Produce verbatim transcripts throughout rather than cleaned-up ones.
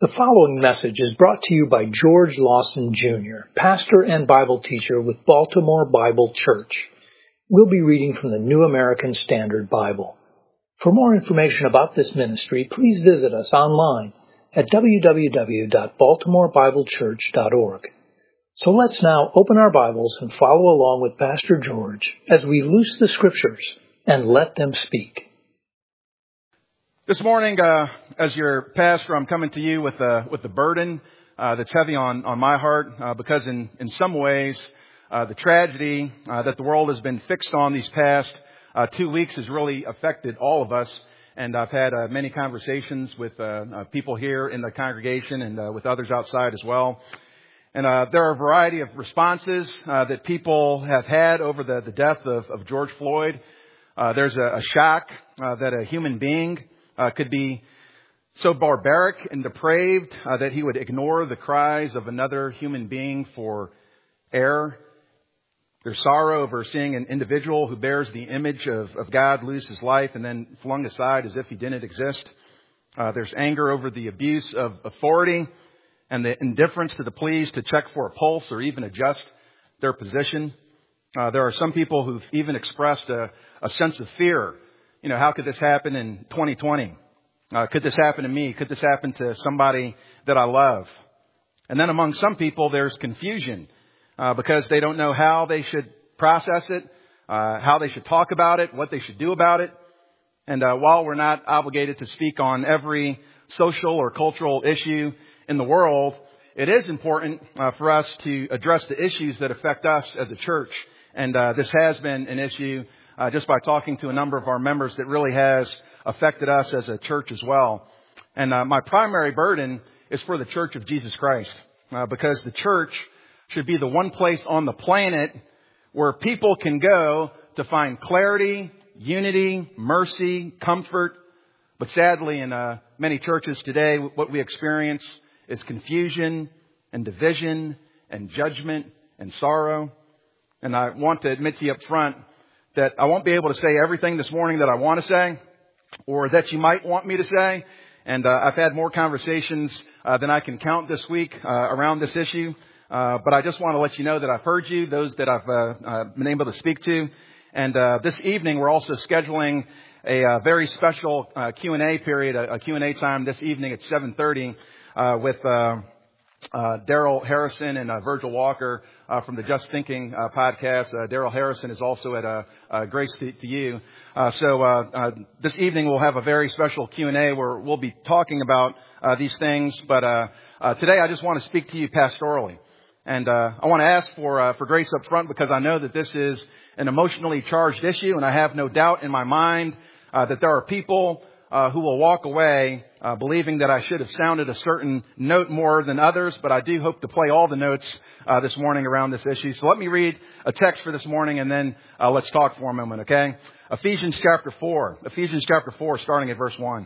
The following message is brought to you by George Lawson, Junior, pastor and Bible teacher with Baltimore Bible Church. We'll be reading from the New American Standard Bible. For more information about this ministry, please visit us online at w w w dot baltimore bible church dot org. So let's now open our Bibles and follow along with Pastor George as we loose the Scriptures and let them speak. This morning, uh, as your pastor, I'm coming to you with a with a burden uh, that's heavy on, on my heart uh, because in, in some ways, uh, the tragedy uh, that the world has been fixed on these past uh, two weeks has really affected all of us. And I've had uh, many conversations with uh, uh, people here in the congregation and uh, with others outside as well. And uh, there are a variety of responses uh, that people have had over the, the death of, of George Floyd. Uh, there's a, a shock uh, that a human being Uh, could be so barbaric and depraved uh, that he would ignore the cries of another human being for air. There's sorrow over seeing an individual who bears the image of, of God lose his life and then flung aside as if he didn't exist. Uh, there's anger over the abuse of authority and the indifference to the pleas to check for a pulse or even adjust their position. Uh, there are some people who've even expressed a, a sense of fear. You know, how could this happen in twenty twenty? Uh, could this happen to me? Could this happen to somebody that I love? And then among some people, there's confusion uh, because they don't know how they should process it, uh, how they should talk about it, what they should do about it. And uh, while we're not obligated to speak on every social or cultural issue in the world, it is important uh, for us to address the issues that affect us as a church. And uh, this has been an issue Uh, just by talking to a number of our members that really has affected us as a church as well. And uh, my primary burden is for the Church of Jesus Christ, uh, because the church should be the one place on the planet where people can go to find clarity, unity, mercy, comfort. But sadly, in uh, many churches today, what we experience is confusion and division and judgment and sorrow. And I want to admit to you up front that I won't be able to say everything this morning that I want to say or that you might want me to say. And uh, I've had more conversations uh, than I can count this week uh, around this issue. Uh, but I just want to let you know that I've heard you, those that I've uh, uh, been able to speak to. And uh, this evening, we're also scheduling a uh, very special uh, Q and A period, a, a Q and A time this evening at seven thirty uh, with uh, Uh, Daryl Harrison and uh, Virgil Walker uh, from the Just Thinking uh, podcast. Uh, Daryl Harrison is also at uh, uh, Grace to, to You. Uh, so uh, uh, this evening we'll have a very special Q and A where we'll be talking about uh, these things. But uh, uh, today I just want to speak to you pastorally. And uh, I want to ask for uh, for grace up front because I know that this is an emotionally charged issue. And I have no doubt in my mind uh, that there are people Uh, who will walk away uh, believing that I should have sounded a certain note more than others, but I do hope to play all the notes uh, this morning around this issue. So let me read a text for this morning and then uh, let's talk for a moment, okay? Ephesians chapter four. Ephesians chapter four, starting at verse one.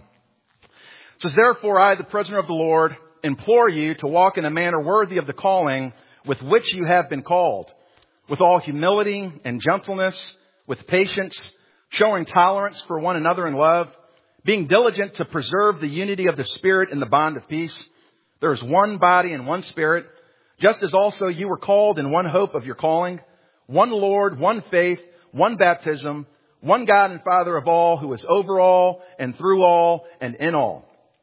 It says, "Therefore I, the prisoner of the Lord, implore you to walk in a manner worthy of the calling with which you have been called, with all humility and gentleness, with patience, showing tolerance for one another in love, being diligent to preserve the unity of the Spirit in the bond of peace. There is one body and one Spirit, just as also you were called in one hope of your calling, one Lord, one faith, one baptism, one God and Father of all, who is over all and through all and in all."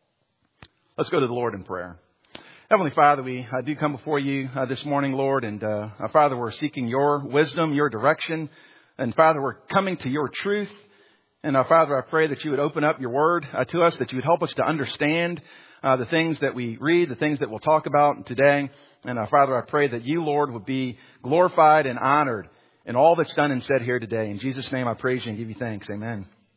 Let's go to the Lord in prayer. Heavenly Father, we uh, do come before you uh, this morning, Lord, and uh, uh, Father, we're seeking your wisdom, your direction, and Father, we're coming to your truth. And uh, Father, I pray that you would open up your word uh, to us, that you would help us to understand uh, the things that we read, the things that we'll talk about today. And uh, Father, I pray that you, Lord, would be glorified and honored in all that's done and said here today. In Jesus' name, I praise you and give you thanks. Amen.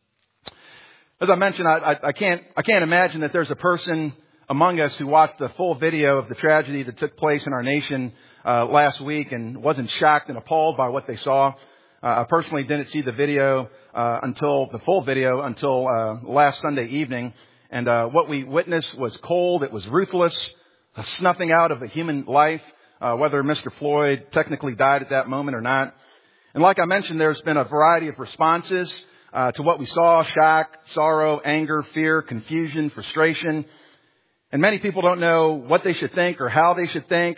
As I mentioned, I, I, I can't I can't imagine that there's a person among us who watched the full video of the tragedy that took place in our nation uh, last week and wasn't shocked and appalled by what they saw. Uh, I personally didn't see the video uh, until the full video until uh, last Sunday evening. And uh, what we witnessed was cold. It was ruthless, a snuffing out of a human life, uh, whether Mister Floyd technically died at that moment or not. And like I mentioned, there's been a variety of responses uh, to what we saw: shock, sorrow, anger, fear, confusion, frustration. And many people don't know what they should think or how they should think,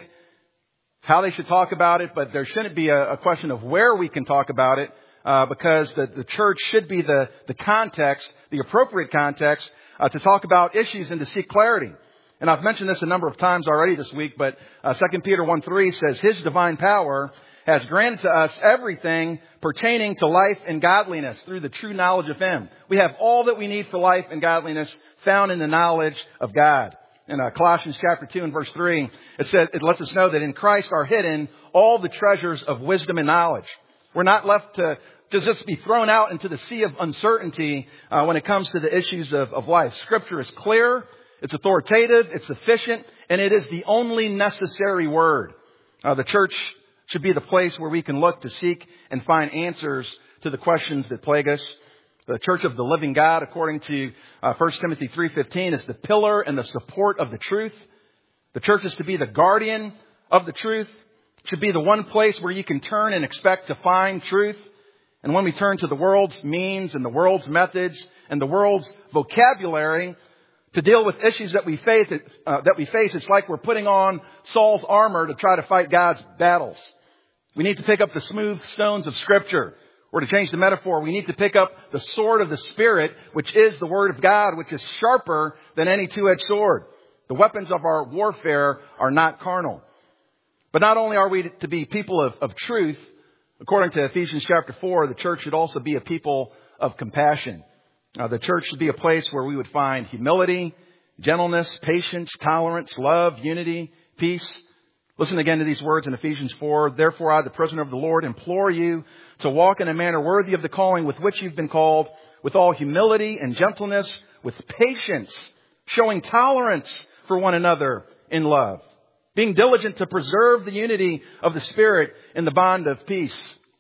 how they should talk about it, but there shouldn't be a, a question of where we can talk about it, uh, because the, the church should be the, the context, the appropriate context, uh, to talk about issues and to seek clarity. And I've mentioned this a number of times already this week, but uh, Second Peter one three says, His divine power has granted to us everything pertaining to life and godliness through the true knowledge of Him. We have all that we need for life and godliness found in the knowledge of God. In uh, Colossians chapter two and verse three, it says, it lets us know that in Christ are hidden all the treasures of wisdom and knowledge. We're not left to, to just be thrown out into the sea of uncertainty uh, when it comes to the issues of, of life. Scripture is clear, it's authoritative, it's sufficient, and it is the only necessary word. Uh, the church should be the place where we can look to seek and find answers to the questions that plague us. The church of the living God, according to uh, First Timothy three fifteen, is the pillar and the support of the truth. The church is to be the guardian of the truth. It should be the one place where you can turn and expect to find truth. And when we turn to the world's means and the world's methods and the world's vocabulary to deal with issues that we face, uh, that we face, it's like we're putting on Saul's armor to try to fight God's battles. We need to pick up the smooth stones of Scripture. Or to change the metaphor, we need to pick up the sword of the Spirit, which is the Word of God, which is sharper than any two-edged sword. The weapons of our warfare are not carnal. But not only are we to be people of, of truth, according to Ephesians chapter four, the church should also be a people of compassion. Uh, the church should be a place where we would find humility, gentleness, patience, tolerance, love, unity, peace. Listen again to these words in Ephesians four. Therefore, I, the prisoner of the Lord, implore you to walk in a manner worthy of the calling with which you've been called, with all humility and gentleness, with patience, showing tolerance for one another in love, being diligent to preserve the unity of the Spirit in the bond of peace.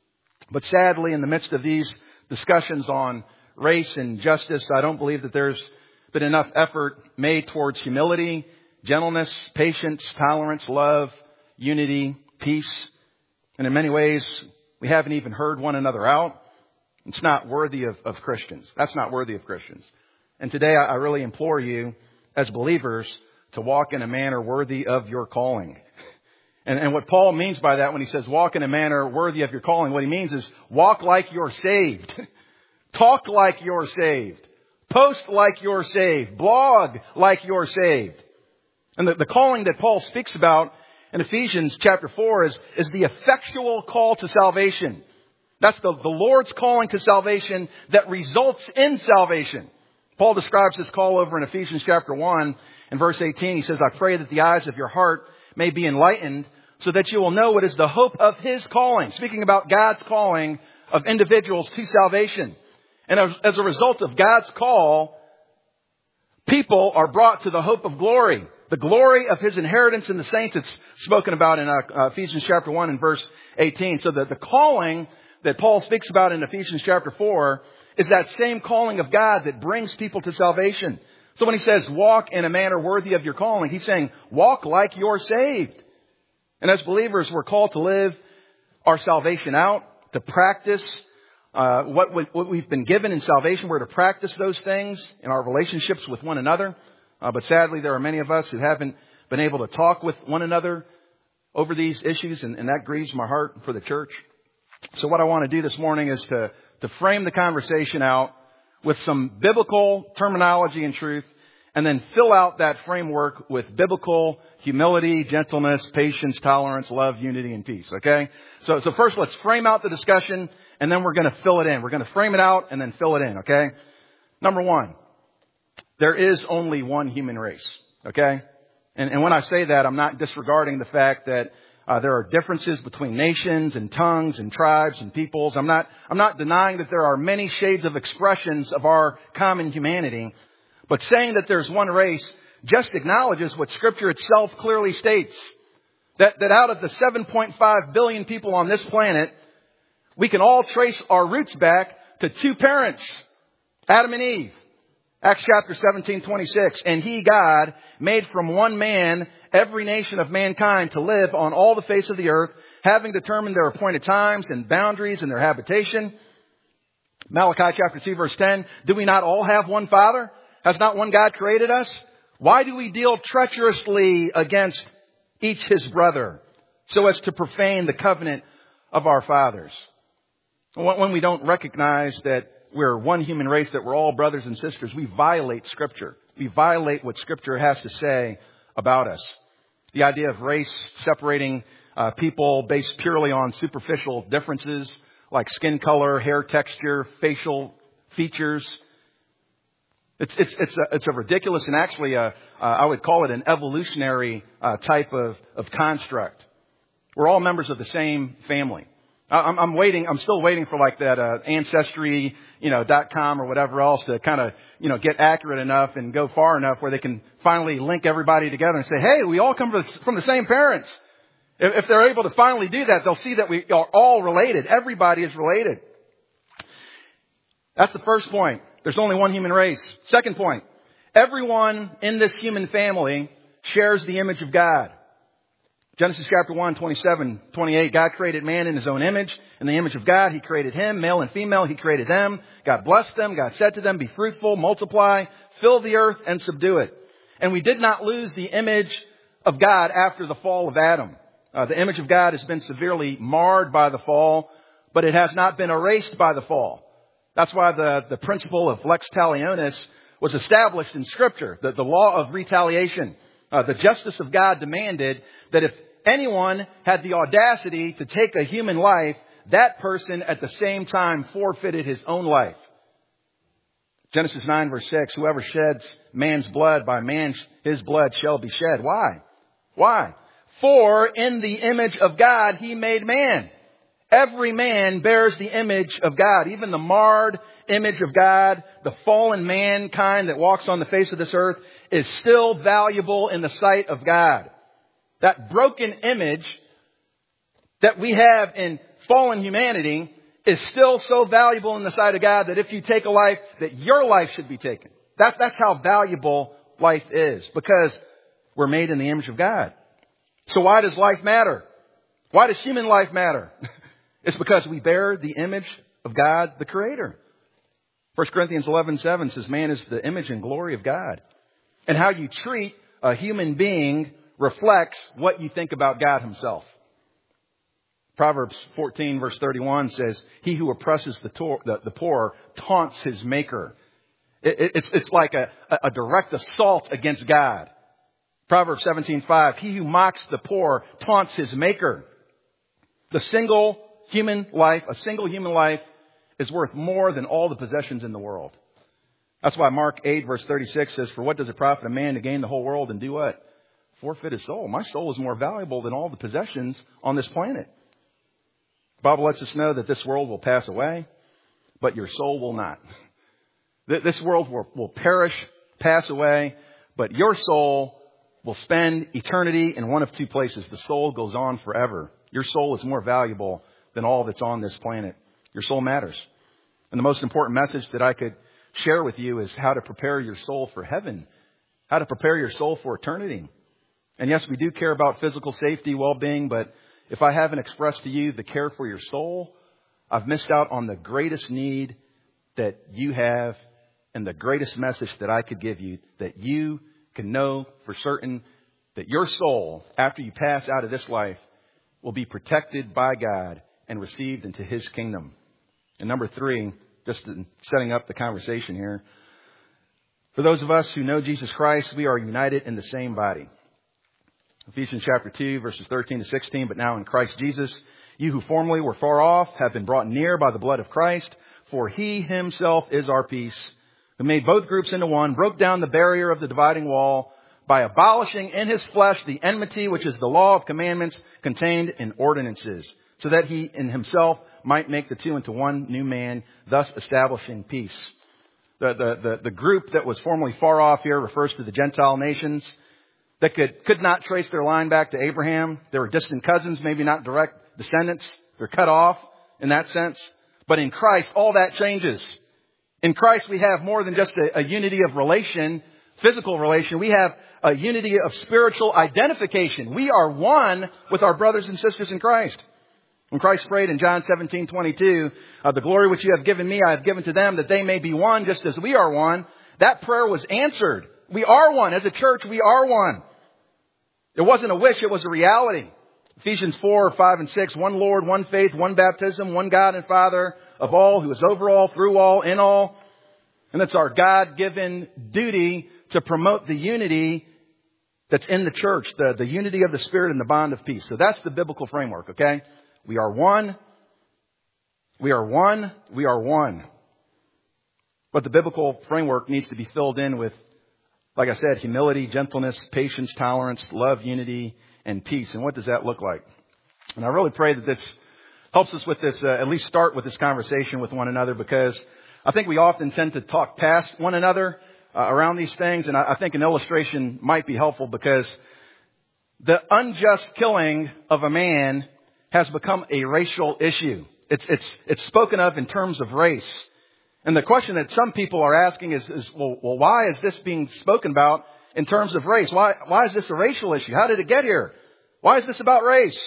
But sadly, in the midst of these discussions on race and justice, I don't believe that there's been enough effort made towards humility, gentleness, patience, tolerance, love, unity, peace. And in many ways, we haven't even heard one another out. It's not worthy of, of Christians. That's not worthy of Christians. And today I really implore you as believers to walk in a manner worthy of your calling. And, and what Paul means by that when he says walk in a manner worthy of your calling, what he means is walk like you're saved. Talk like you're saved. Post like you're saved. Blog like you're saved. And the, the calling that Paul speaks about in Ephesians chapter four is, is the effectual call to salvation. That's the, the Lord's calling to salvation that results in salvation. Paul describes this call over in Ephesians chapter one and verse eighteen. He says, I pray that the eyes of your heart may be enlightened so that you will know what is the hope of His calling. Speaking about God's calling of individuals to salvation. And as, as a result of God's call, people are brought to the hope of glory. The glory of His inheritance in the saints. It's spoken about in uh, Ephesians chapter one and verse eighteen. So that the calling that Paul speaks about in Ephesians chapter four is that same calling of God that brings people to salvation. So when he says walk in a manner worthy of your calling, he's saying walk like you're saved. And as believers, we're called to live our salvation out, to practice uh, what, we, what we've been given in salvation. We're to practice those things in our relationships with one another. Uh, but sadly, there are many of us who haven't been able to talk with one another over these issues, and, and that grieves my heart for the church. So what I want to do this morning is to, to frame the conversation out with some biblical terminology and truth, and then fill out that framework with biblical humility, gentleness, patience, tolerance, love, unity, and peace. Okay? So, so first let's frame out the discussion, and then we're going to fill it in. We're going to frame it out and then fill it in. Okay? Number one. There is only one human race, okay? And, and when I say that, I'm not disregarding the fact that uh, there are differences between nations and tongues and tribes and peoples. I'm not, I'm not denying that there are many shades of expressions of our common humanity. But saying that there's one race just acknowledges what Scripture itself clearly states. That, that out of the seven point five billion people on this planet, we can all trace our roots back to two parents, Adam and Eve. Acts chapter seventeen, twenty-six. And He, God, made from one man every nation of mankind to live on all the face of the earth, having determined their appointed times and boundaries and their habitation. Malachi chapter two, verse ten. Do we not all have one Father? Has not one God created us? Why do we deal treacherously against each his brother so as to profane the covenant of our fathers? When we don't recognize that we're one human race, that we're all brothers and sisters, we violate Scripture. We violate what Scripture has to say about us. The idea of race separating uh, people based purely on superficial differences like skin color, hair texture, facial features. It's it's it's a, it's a ridiculous and actually a, uh, I would call it an evolutionary uh, type of, of construct. We're all members of the same family. I'm, I'm waiting. I'm still waiting for like that uh, ancestry, you know, dot com or whatever else to kind of, you know, get accurate enough and go far enough where they can finally link everybody together and say, hey, we all come from the same parents. If, if they're able to finally do that, they'll see that we are all related. Everybody is related. That's the first point. There's only one human race. Second point. Everyone in this human family shares the image of God. Genesis chapter one, twenty-seven, twenty-eight, God created man in his own image. In the image of God, he created him, male and female, he created them. God blessed them. God said to them, be fruitful, multiply, fill the earth and subdue it. And we did not lose the image of God after the fall of Adam. Uh, the image of God has been severely marred by the fall, but it has not been erased by the fall. That's why the, the principle of lex talionis was established in Scripture, the, the law of retaliation. Uh, the justice of God demanded that if anyone had the audacity to take a human life, that person at the same time forfeited his own life. Genesis nine verse six, whoever sheds man's blood, by man his blood shall be shed. Why? Why? For in the image of God he made man. Every man bears the image of God, even the marred image of God, the fallen mankind that walks on the face of this earth is still valuable in the sight of God. That broken image that we have in fallen humanity is still so valuable in the sight of God that if you take a life, that your life should be taken. That's, that's how valuable life is, because we're made in the image of God. So why does life matter? Why does human life matter? It's because we bear the image of God, the Creator. First Corinthians eleven seven says, man is the image and glory of God. And how you treat a human being reflects what you think about God himself. Proverbs fourteen verse thirty-one says, he who oppresses the, tor- the, the poor taunts his maker. It, it, it's, it's like a, a direct assault against God. Proverbs seventeen five, he who mocks the poor taunts his maker. The single human life, a single human life is worth more than all the possessions in the world. That's why Mark eight verse thirty-six says, for what does it profit a man to gain the whole world and do what? Forfeit his soul. My soul is more valuable than all the possessions on this planet. The Bible lets us know that this world will pass away, but your soul will not. This world will, will perish, pass away, but your soul will spend eternity in one of two places. The soul goes on forever. Your soul is more valuable than all that's on this planet. Your soul matters. And the most important message that I could share with you is how to prepare your soul for heaven, how to prepare your soul for eternity. And yes, we do care about physical safety, well-being, but if I haven't expressed to you the care for your soul, I've missed out on the greatest need that you have and the greatest message that I could give you, that you can know for certain that your soul, after you pass out of this life, will be protected by God and received into His kingdom. And number three, just in setting up the conversation here, for those of us who know Jesus Christ, we are united in the same body. Ephesians chapter two, verses thirteen to sixteen, but now in Christ Jesus, you who formerly were far off have been brought near by the blood of Christ, for He Himself is our peace, who made both groups into one, broke down the barrier of the dividing wall by abolishing in His flesh the enmity, which is the law of commandments contained in ordinances, so that He in Himself might make the two into one new man, thus establishing peace. The, the, the, the group that was formerly far off here refers to the Gentile nations that could, could not trace their line back to Abraham. They were distant cousins, maybe not direct descendants. They're cut off in that sense. But in Christ, all that changes. In Christ, we have more than just a, a unity of relation, physical relation. We have a unity of spiritual identification. We are one with our brothers and sisters in Christ. When Christ prayed in John seventeen twenty-two, uh, the glory which you have given me, I have given to them, that they may be one just as we are one. That prayer was answered We are one. As a church, we are one. It wasn't a wish, it was a reality. Ephesians four, five, and six, one Lord, one faith, one baptism, one God and Father of all, who is over all, through all, in all. And it's our God-given duty to promote the unity that's in the church, the, the unity of the Spirit and the bond of peace. So that's the biblical framework, okay? We are one. We are one. We are one. But the biblical framework needs to be filled in with, like I said, humility, gentleness, patience, tolerance, love, unity, and peace. And what does that look like? And I really pray that this helps us with this, uh, at least start with this conversation with one another, because I think we often tend to talk past one another uh, around these things. And I, I think an illustration might be helpful, because the unjust killing of a man has become a racial issue. It's, it's, it's spoken of in terms of race. And the question that some people are asking is, is well, well, why is this being spoken about in terms of race? Why, why is this a racial issue? How did it get here? Why is this about race?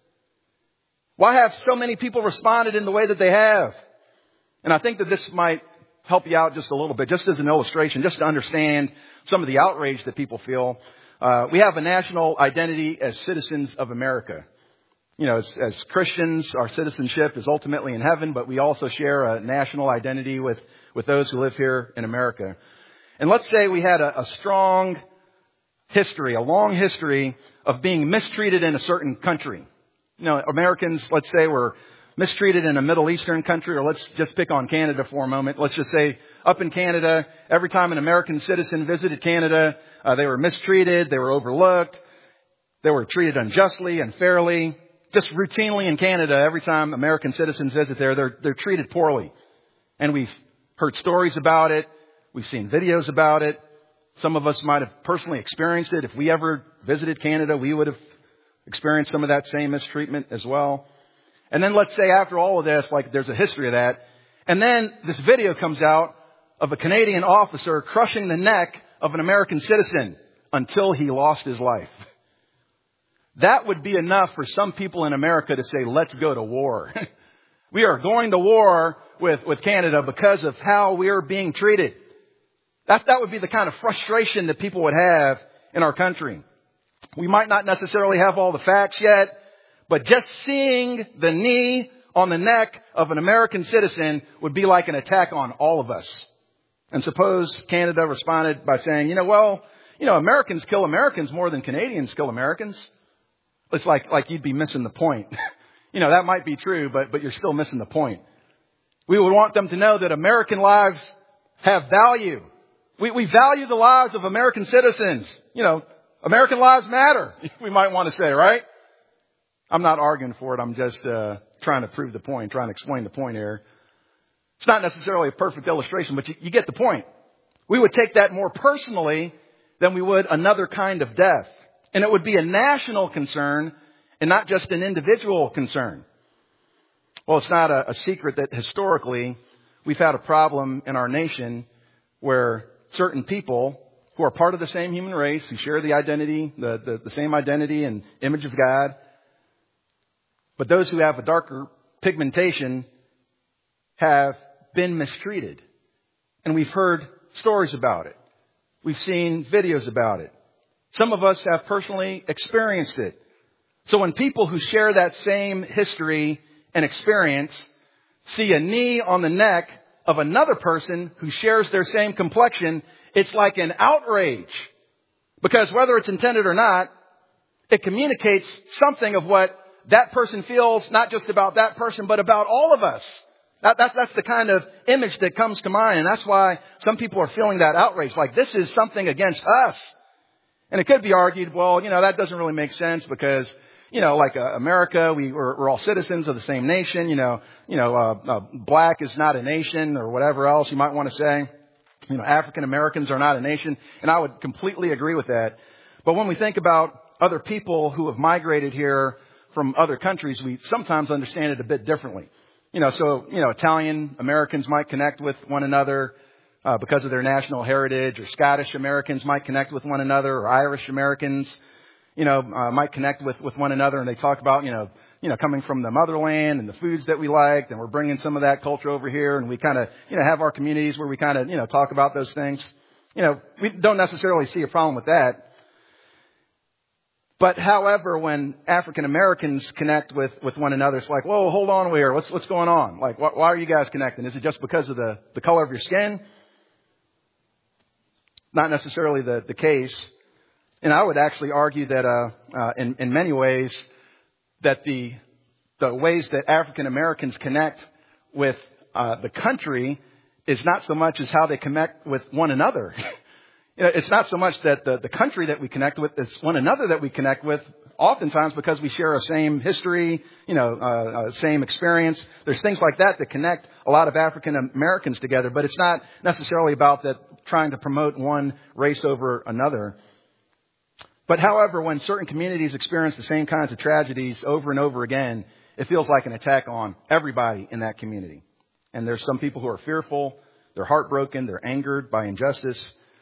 Why have so many people responded in the way that they have? And I think that this might help you out just a little bit, just as an illustration, just to understand some of the outrage that people feel. Uh, we have a national identity as citizens of America. You know, as, as Christians, our citizenship is ultimately in heaven, but we also share a national identity with, with those who live here in America. And let's say we had a, a strong history, a long history of being mistreated in a certain country. You know, Americans, let's say, were mistreated in a Middle Eastern country, or let's just pick on Canada for a moment. Let's just say up in Canada, every time an American citizen visited Canada, uh, they were mistreated, they were overlooked, they were treated unjustly, unfairly. Just routinely in Canada, every time American citizens visit there, they're, they're treated poorly. And we've heard stories about it. We've seen videos about it. Some of us might have personally experienced it. If we ever visited Canada, we would have experienced some of that same mistreatment as well. And then let's say after all of this, like there's a history of that. And then this video comes out of a Canadian officer crushing the neck of an American citizen until he lost his life. That would be enough for some people in America to say, let's go to war. We are going to war with, with Canada because of how we are being treated. That, that would be the kind of frustration that people would have in our country. We might not necessarily have all the facts yet, but just seeing the knee on the neck of an American citizen would be like an attack on all of us. And suppose Canada responded by saying, you know, well, you know, Americans kill Americans more than Canadians kill Americans. It's like, like you'd be missing the point. You know, that might be true, but, but you're still missing the point. We would want them to know that American lives have value. We, we value the lives of American citizens. You know, American lives matter, we might want to say, right? I'm not arguing for it. I'm just, uh, trying to prove the point, trying to explain the point here. It's not necessarily a perfect illustration, but you, you get the point. We would take that more personally than we would another kind of death. And it would be a national concern and not just an individual concern. Well, it's not a, a secret that historically we've had a problem in our nation where certain people who are part of the same human race, who share the identity, the, the, the same identity and image of God, but those who have a darker pigmentation have been mistreated. And we've heard stories about it. We've seen videos about it. Some of us have personally experienced it. So when people who share that same history and experience see a knee on the neck of another person who shares their same complexion, it's like an outrage. Because whether it's intended or not, it communicates something of what that person feels, not just about that person, but about all of us. That, that, that's the kind of image that comes to mind. And that's why some people are feeling that outrage. Like this is something against us. And it could be argued, well, you know, that doesn't really make sense because, you know, like uh, America, we, we're, we're all citizens of the same nation. You know, you know, uh, uh, black is not a nation or whatever else you might want to say. You know, African Americans are not a nation. And I would completely agree with that. But when we think about other people who have migrated here from other countries, we sometimes understand it a bit differently. You know, so, you know, Italian Americans might connect with one another Uh, because of their national heritage, or Scottish Americans might connect with one another, or Irish Americans, you know, uh, might connect with, with one another, and they talk about, you know, you know, coming from the motherland and the foods that we liked, and we're bringing some of that culture over here, and we kind of, you know, have our communities where we kind of, you know, talk about those things. You know, we don't necessarily see a problem with that. But however, when African Americans connect with, with one another, it's like, whoa, hold on here. What's, what's going on? Like, wh- why are you guys connecting? Is it just because of the, the color of your skin? Not necessarily the, the case. And I would actually argue that, uh, uh, in, in many ways, that the, the ways that African Americans connect with, uh, the country is not so much as how they connect with one another. You know, it's not so much that the, the country that we connect with, it's one another that we connect with, oftentimes because we share a same history, you know, uh, uh, same experience. There's things like that that connect a lot of African Americans together, but it's not necessarily about that trying to promote one race over another. But however, when certain communities experience the same kinds of tragedies over and over again, it feels like an attack on everybody in that community. And there's some people who are fearful, they're heartbroken, they're angered by injustice.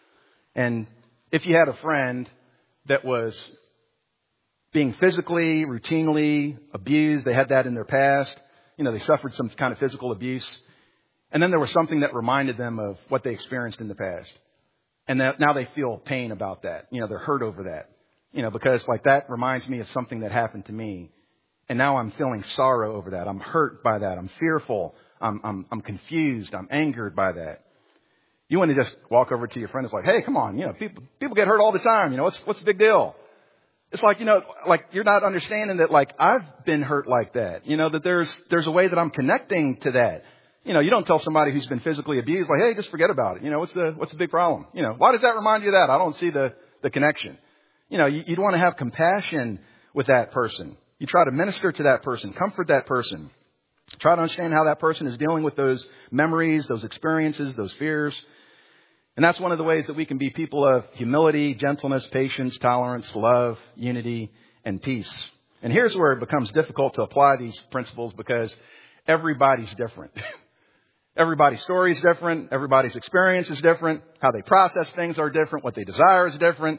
And if you had a friend that was being physically, routinely abused, they had that in their past, you know, they suffered some kind of physical abuse, and then there was something that reminded them of what they experienced in the past. And that now they feel pain about that. You know, they're hurt over that. You know, because like that reminds me of something that happened to me. And now I'm feeling sorrow over that. I'm hurt by that. I'm fearful. I'm, I'm, I'm confused. I'm angered by that. You want to just walk over to your friend. It's like, hey, come on. You know, people, people get hurt all the time. You know, what's, what's the big deal? It's like, you know, like you're not understanding that, like, I've been hurt like that. You know, that there's, there's a way that I'm connecting to that. You know, you don't tell somebody who's been physically abused, like, hey, just forget about it. You know, what's the, what's the big problem? You know, why does that remind you of that? I don't see the, the connection. You know, you, you'd want to have compassion with that person. You try to minister to that person, comfort that person. Try to understand how that person is dealing with those memories, those experiences, those fears. And that's one of the ways that we can be people of humility, gentleness, patience, tolerance, love, unity, and peace. And here's where it becomes difficult to apply these principles because everybody's different. Everybody's story is different. Everybody's experience is different. How they process things are different. What they desire is different.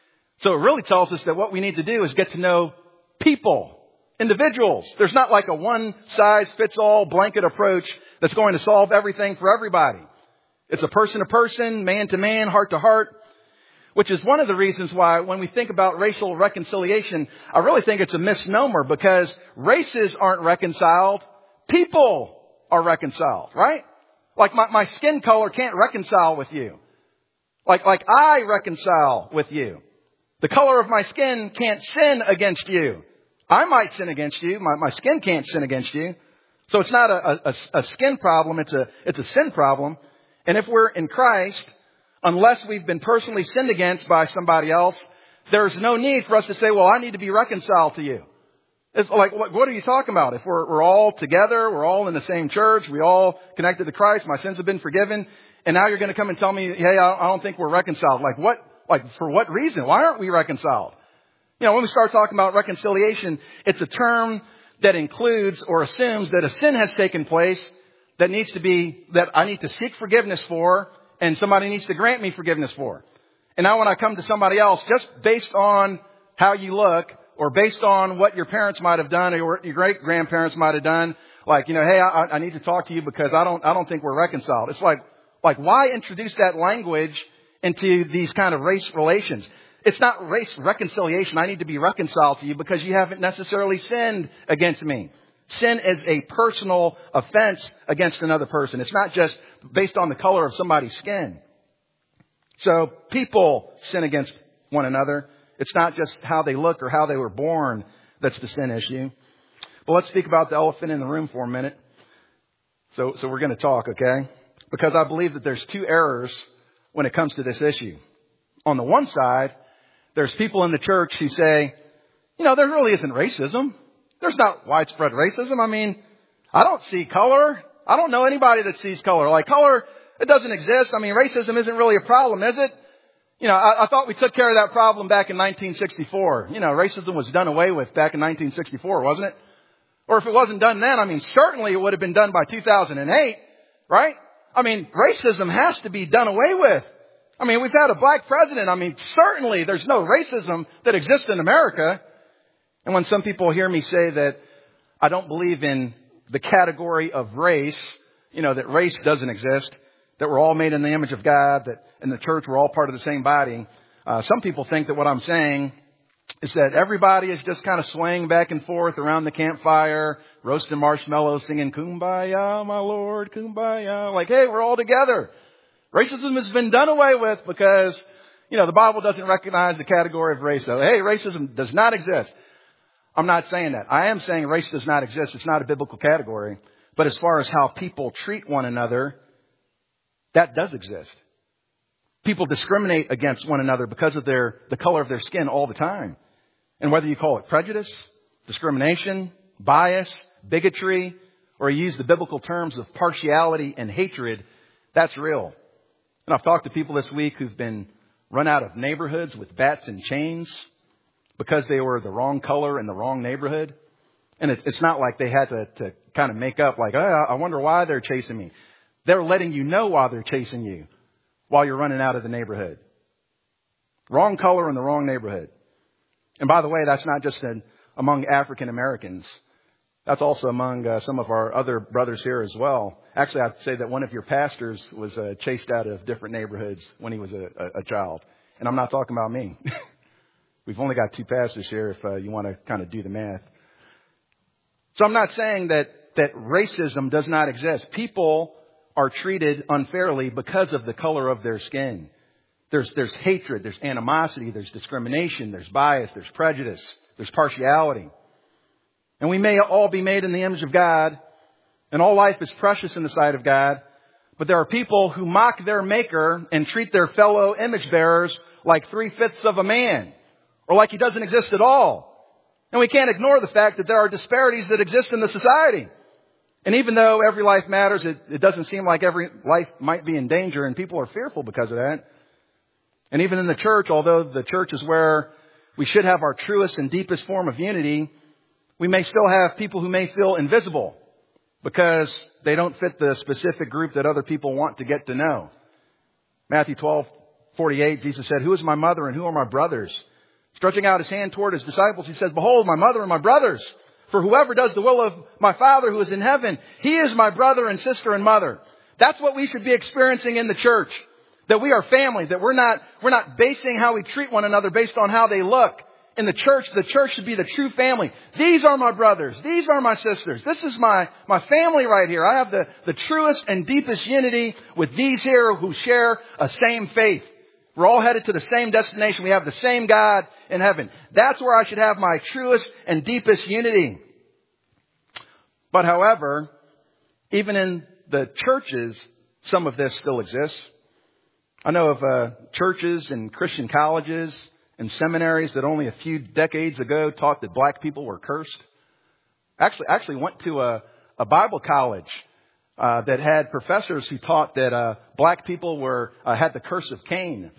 So it really tells us that what we need to do is get to know people, individuals. There's not like a one-size-fits-all blanket approach that's going to solve everything for everybody. It's a person-to-person, man-to-man, heart-to-heart, which is one of the reasons why when we think about racial reconciliation, I really think it's a misnomer because races aren't reconciled. People are reconciled, right? Like my, my skin color can't reconcile with you. Like, like I reconcile with you. The color of my skin can't sin against you. I might sin against you. My, my skin can't sin against you. So it's not a, a, a skin problem. It's a, it's a sin problem. And if we're in Christ, unless we've been personally sinned against by somebody else, there's no need for us to say, well, I need to be reconciled to you. It's like, what, what are you talking about? If we're, we're all together, we're all in the same church, we all connected to Christ, my sins have been forgiven, and now you're going to come and tell me, hey, I, I don't think we're reconciled. Like what? Like for what reason? Why aren't we reconciled? You know, when we start talking about reconciliation, it's a term that includes or assumes that a sin has taken place that needs to be, that I need to seek forgiveness for, and somebody needs to grant me forgiveness for. And now when I come to somebody else, just based on how you look, or based on what your parents might have done, or your great grandparents might have done, like, you know, hey, I, I need to talk to you because I don't, I don't think we're reconciled. It's like, like, why introduce that language into these kind of race relations? It's not race reconciliation. I need to be reconciled to you because you haven't necessarily sinned against me. Sin is a personal offense against another person. It's not just based on the color of somebody's skin. So people sin against one another. It's not just how they look or how they were born that's the sin issue. But let's speak about the elephant in the room for a minute. So, so we're going to talk, okay? Because I believe that there's two errors when it comes to this issue. On the one side, there's people in the church who say, you know, there really isn't racism. There's not widespread racism. I mean, I don't see color. I don't know anybody that sees color. Like color, it doesn't exist. I mean, racism isn't really a problem, is it? You know, I, I thought we took care of that problem back in nineteen sixty-four. You know, racism was done away with back in nineteen sixty-four, wasn't it? Or if it wasn't done then, I mean, certainly it would have been done by two thousand eight, right? I mean, racism has to be done away with. I mean, we've had a black president. I mean, certainly there's no racism that exists in America. And when some people hear me say that I don't believe in the category of race, you know, that race doesn't exist, that we're all made in the image of God, that in the church we're all part of the same body. Uh, some people think that what I'm saying is that everybody is just kind of swaying back and forth around the campfire, roasting marshmallows, singing, "Kumbaya, my Lord, Kumbaya." Like, hey, we're all together. Racism has been done away with because, you know, the Bible doesn't recognize the category of race. So, hey, racism does not exist. I'm not saying that. I am saying race does not exist. It's not a biblical category. But as far as how people treat one another, that does exist. People discriminate against one another because of their the color of their skin all the time. And whether you call it prejudice, discrimination, bias, bigotry, or you use the biblical terms of partiality and hatred, that's real. And I've talked to people this week who've been run out of neighborhoods with bats and chains because they were the wrong color in the wrong neighborhood. And it's, it's not like they had to, to kind of make up like, oh, I wonder why they're chasing me. They're letting you know why they're chasing you while you're running out of the neighborhood. Wrong color in the wrong neighborhood. And by the way, that's not just in, among African Americans. That's also among uh, some of our other brothers here as well. Actually, I'd say that one of your pastors was uh, chased out of different neighborhoods when he was a, a, a child. And I'm not talking about me. We've only got two pastors here if uh, you want to kind of do the math. So I'm not saying that, that racism does not exist. People are treated unfairly because of the color of their skin. There's, there's hatred, there's animosity, there's discrimination, there's bias, there's prejudice, there's partiality. And we may all be made in the image of God, and all life is precious in the sight of God. But there are people who mock their maker and treat their fellow image bearers like three-fifths of a man, or like he doesn't exist at all. And we can't ignore the fact that there are disparities that exist in the society. And even though every life matters, it, it doesn't seem like every life might be in danger, and people are fearful because of that. And even in the church, although the church is where we should have our truest and deepest form of unity, we may still have people who may feel invisible because they don't fit the specific group that other people want to get to know. Matthew twelve forty-eight, Jesus said, "Who is my mother and who are my brothers?" Stretching out his hand toward his disciples, he said, "Behold, my mother and my brothers. For whoever does the will of my Father who is in heaven, he is my brother and sister and mother." That's what we should be experiencing in the church. That we are family, that we're not, we're not basing how we treat one another based on how they look. In the church, the church should be the true family. These are my brothers. These are my sisters. This is my, my family right here. I have the, the truest and deepest unity with these here who share a same faith. We're all headed to the same destination. We have the same God in heaven. That's where I should have my truest and deepest unity. But however, even in the churches, some of this still exists. I know of uh, churches and Christian colleges and seminaries that only a few decades ago taught that black people were cursed. Actually, actually went to a, a Bible college uh, that had professors who taught that uh, black people were uh, had the curse of Cain,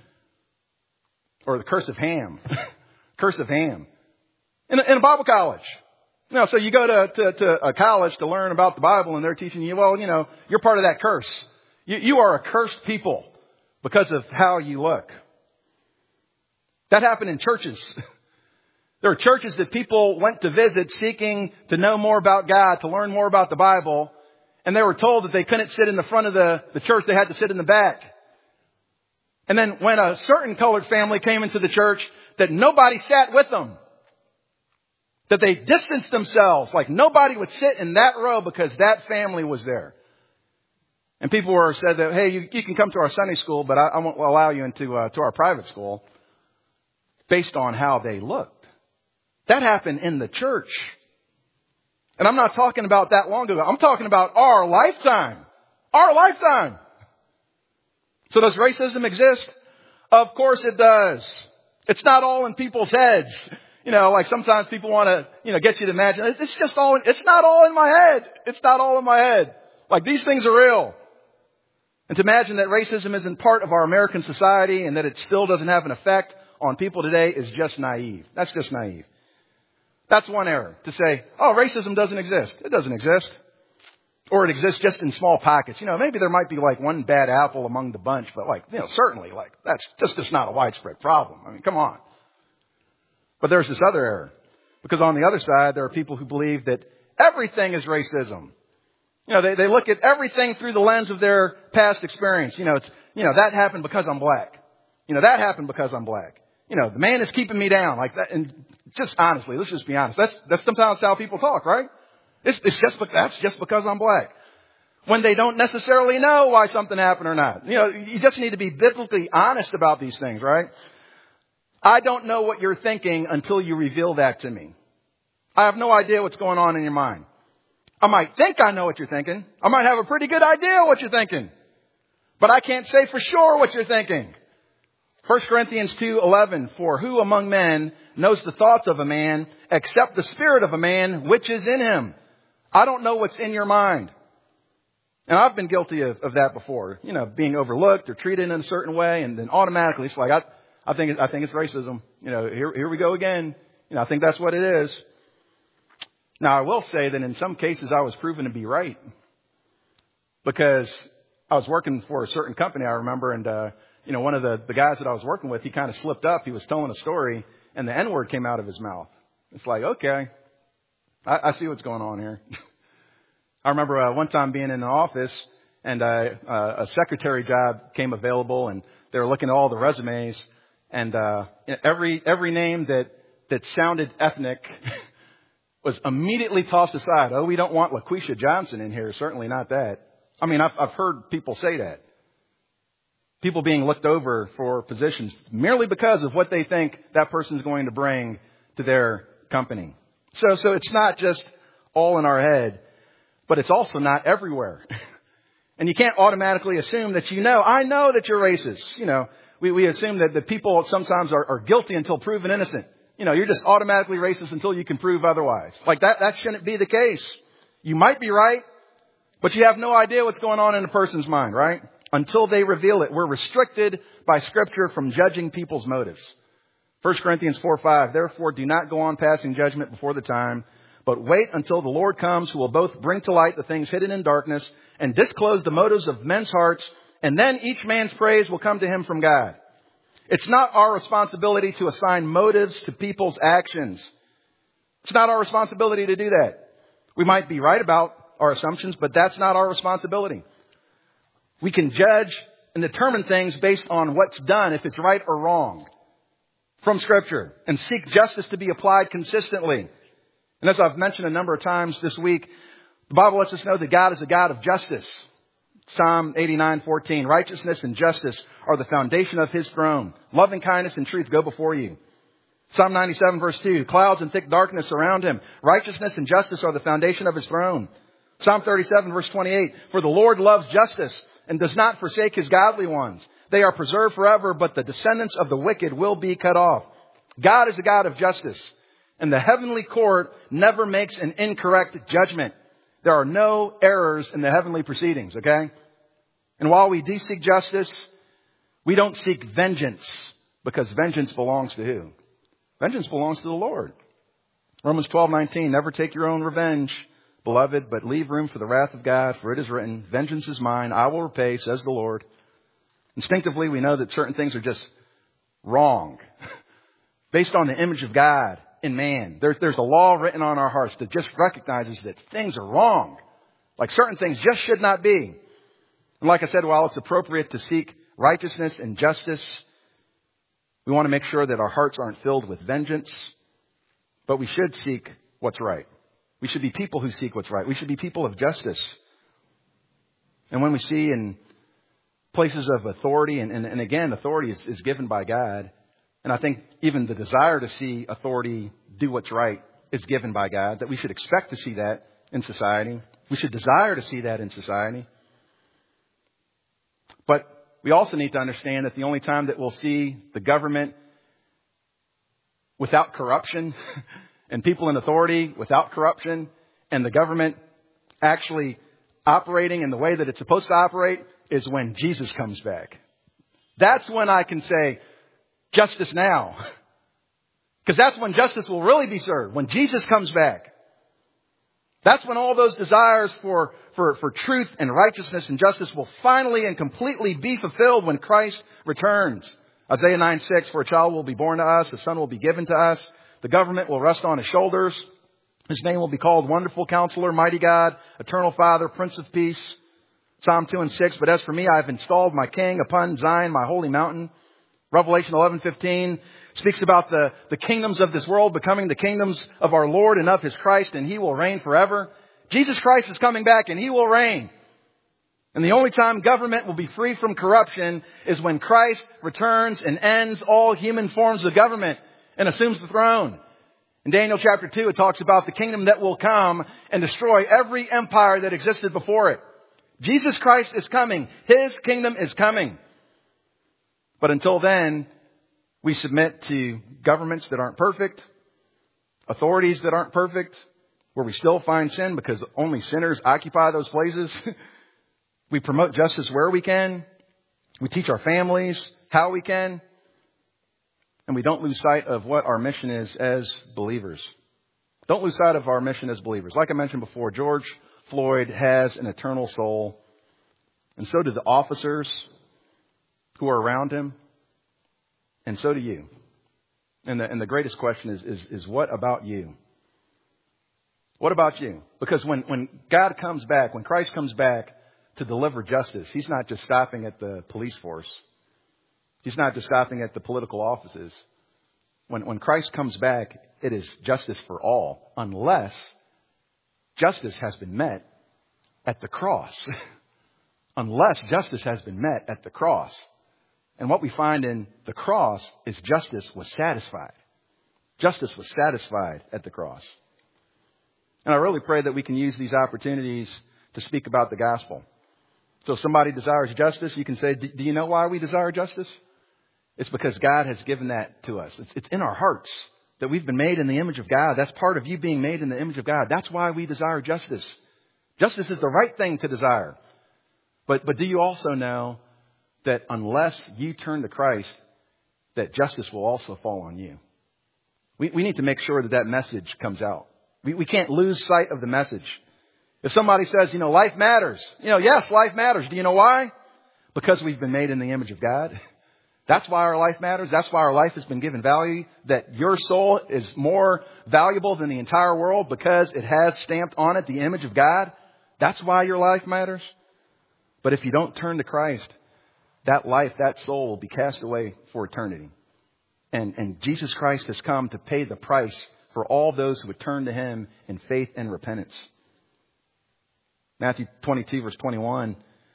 or the curse of Ham, curse of Ham, in a, in a Bible college. You know, so you go to, to to a college to learn about the Bible, and they're teaching you, well, you know, you're part of that curse. You, you are a cursed people because of how you look. That happened in churches. There are churches that people went to visit seeking to know more about God, to learn more about the Bible. And they were told that they couldn't sit in the front of the, the church. They had to sit in the back. And then when a certain colored family came into the church, that nobody sat with them. That they distanced themselves. Like nobody would sit in that row because that family was there. And people were said that, hey, you, you can come to our Sunday school, but I, I won't allow you into uh, to our private school. Based on how they looked. That happened in the church. And I'm not talking about that long ago. I'm talking about our lifetime. Our lifetime. So does racism exist? Of course it does. It's not all in people's heads. You know, like sometimes people want to, you know, get you to imagine. It's just all, it's not all in my head. It's not all in my head. Like these things are real. And to imagine that racism isn't part of our American society and that it still doesn't have an effect on people today is just naive. That's just naive. That's one error. To say, oh, racism doesn't exist. It doesn't exist. Or it exists just in small pockets. You know, maybe there might be like one bad apple among the bunch, but like, you know, certainly like that's just, just not a widespread problem. I mean, come on. But there's this other error. Because on the other side, there are people who believe that everything is racism. You know, they, they look at everything through the lens of their past experience. You know, it's, you know, that happened because I'm black. You know, that happened because I'm black. You know, the man is keeping me down like that. And just honestly, let's just be honest. That's, that's sometimes how people talk, right? It's, it's just, that's just because I'm black. When they don't necessarily know why something happened or not. You know, you just need to be biblically honest about these things, right? I don't know what you're thinking until you reveal that to me. I have no idea what's going on in your mind. I might think I know what you're thinking. I might have a pretty good idea what you're thinking. But I can't say for sure what you're thinking. First Corinthians two eleven, for who among men knows the thoughts of a man except the spirit of a man which is in him? I don't know what's in your mind. And I've been guilty of, of that before. You know, being overlooked or treated in a certain way, and then automatically it's like, I, I think it, I think it's racism. You know, here here we go again. You know, I think that's what it is. Now, I will say that in some cases I was proven to be right. Because I was working for a certain company, I remember, and, uh, you know, one of the, the guys that I was working with, he kind of slipped up. He was telling a story, and the N-word came out of his mouth. It's like, okay, I, I see what's going on here. I remember uh, one time being in an office, and uh, uh, a secretary job came available, and they were looking at all the resumes, and uh, every every name that, that sounded ethnic was immediately tossed aside. Oh, we don't want LaQuisha Johnson in here. Certainly not that. I mean, I've, I've heard people say that. People being looked over for positions merely because of what they think that person's going to bring to their company. So, so it's not just all in our head, but it's also not everywhere. And you can't automatically assume that you know. I know that you're racist. You know, we, we assume that the people sometimes are, are guilty until proven innocent. You know, you're just automatically racist until you can prove otherwise. Like that, that shouldn't be the case. You might be right, but you have no idea what's going on in a person's mind, right? Until they reveal it. We're restricted by Scripture from judging people's motives. First Corinthians four five, therefore do not go on passing judgment before the time, but wait until the Lord comes, who will both bring to light the things hidden in darkness and disclose the motives of men's hearts, and then each man's praise will come to him from God. It's not our responsibility to assign motives to people's actions. It's not our responsibility to do that. We might be right about our assumptions, but that's not our responsibility. We can judge and determine things based on what's done, if it's right or wrong, from Scripture, and seek justice to be applied consistently. And as I've mentioned a number of times this week, the Bible lets us know that God is a God of justice. Psalm eighty-nine fourteen, righteousness and justice are the foundation of His throne. Loving kindness and truth go before you. Psalm ninety-seven verse two, clouds and thick darkness surround Him. Righteousness and justice are the foundation of His throne. Psalm thirty-seven verse twenty-eight, for the Lord loves justice and does not forsake His godly ones. They are preserved forever, but the descendants of the wicked will be cut off. God is a God of justice, and the heavenly court never makes an incorrect judgment. There are no errors in the heavenly proceedings, okay? And while we do seek justice, we don't seek vengeance, because vengeance belongs to who? Vengeance belongs to the Lord. Romans twelve nineteen, never take your own revenge, beloved, but leave room for the wrath of God, for it is written, vengeance is mine, I will repay, says the Lord. Instinctively, we know that certain things are just wrong, based on the image of God in man. There's, there's a law written on our hearts that just recognizes that things are wrong. Like certain things just should not be. And like I said, while it's appropriate to seek righteousness and justice, we want to make sure that our hearts aren't filled with vengeance, but we should seek what's right. We should be people who seek what's right. We should be people of justice. And when we see in places of authority, and, and, and again, authority is, is given by God, and I think even the desire to see authority do what's right is given by God, that we should expect to see that in society. We should desire to see that in society. But we also need to understand that the only time that we'll see the government without corruption and people in authority without corruption and the government actually operating in the way that it's supposed to operate is when Jesus comes back. That's when I can say, justice now. Because that's when justice will really be served, when Jesus comes back. That's when all those desires for, for, for truth and righteousness and justice will finally and completely be fulfilled when Christ returns. Isaiah nine six, for a child will be born to us, a son will be given to us, the government will rest on his shoulders, His name will be called Wonderful Counselor, Mighty God, Eternal Father, Prince of Peace. Psalm two and six, but as for me, I have installed my king upon Zion, my holy mountain. Revelation eleven fifteen speaks about the, the kingdoms of this world becoming the kingdoms of our Lord and of His Christ, and He will reign forever. Jesus Christ is coming back and He will reign. And the only time government will be free from corruption is when Christ returns and ends all human forms of government and assumes the throne. In Daniel chapter two, it talks about the kingdom that will come and destroy every empire that existed before it. Jesus Christ is coming. His kingdom is coming. But until then, we submit to governments that aren't perfect, authorities that aren't perfect, where we still find sin because only sinners occupy those places. We promote justice where we can. We teach our families how we can. And we don't lose sight of what our mission is as believers. Don't lose sight of our mission as believers. Like I mentioned before, George Floyd has an eternal soul. And so do the officers who are around him. And so do you. And the, and the greatest question is, is, is what about you? What about you? Because when, when God comes back, when Christ comes back to deliver justice, He's not just stopping at the police force. He's not just stopping at the political offices. When, when Christ comes back, it is justice for all, unless justice has been met at the cross. Unless justice has been met at the cross. And what we find in the cross is justice was satisfied. Justice was satisfied at the cross. And I really pray that we can use these opportunities to speak about the gospel. So if somebody desires justice, you can say, do you know why we desire justice? It's because God has given that to us. It's, it's in our hearts that we've been made in the image of God. That's part of you being made in the image of God. That's why we desire justice. Justice is the right thing to desire. But, but do you also know that unless you turn to Christ, that justice will also fall on you? We, we need to make sure that that message comes out. We, we can't lose sight of the message. If somebody says, you know, life matters. You know, yes, life matters. Do you know why? Because we've been made in the image of God. That's why our life matters. That's why our life has been given value. That your soul is more valuable than the entire world because it has stamped on it the image of God. That's why your life matters. But if you don't turn to Christ, that life, that soul will be cast away for eternity. And, and Jesus Christ has come to pay the price for all those who would turn to Him in faith and repentance. Matthew twenty-two, verse twenty-one,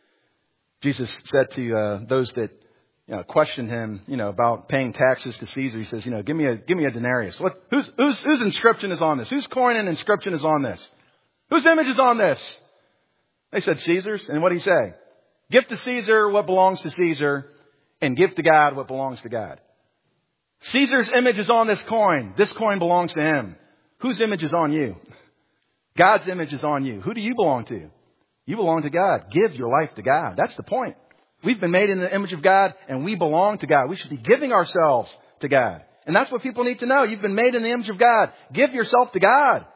Jesus said to uh, those that you know, questioned Him, you know, about paying taxes to Caesar. He says, you know, give me a give me a denarius. What? Whose whose whose inscription is on this? Whose coin and inscription is on this? Whose image is on this? They said Caesar's. And what did He say? Give to Caesar what belongs to Caesar, and give to God what belongs to God. Caesar's image is on this coin. This coin belongs to him. Whose image is on you? God's image is on you. Who do you belong to? You belong to God. Give your life to God. That's the point. We've been made in the image of God, and we belong to God. We should be giving ourselves to God. And that's what people need to know. You've been made in the image of God. Give yourself to God.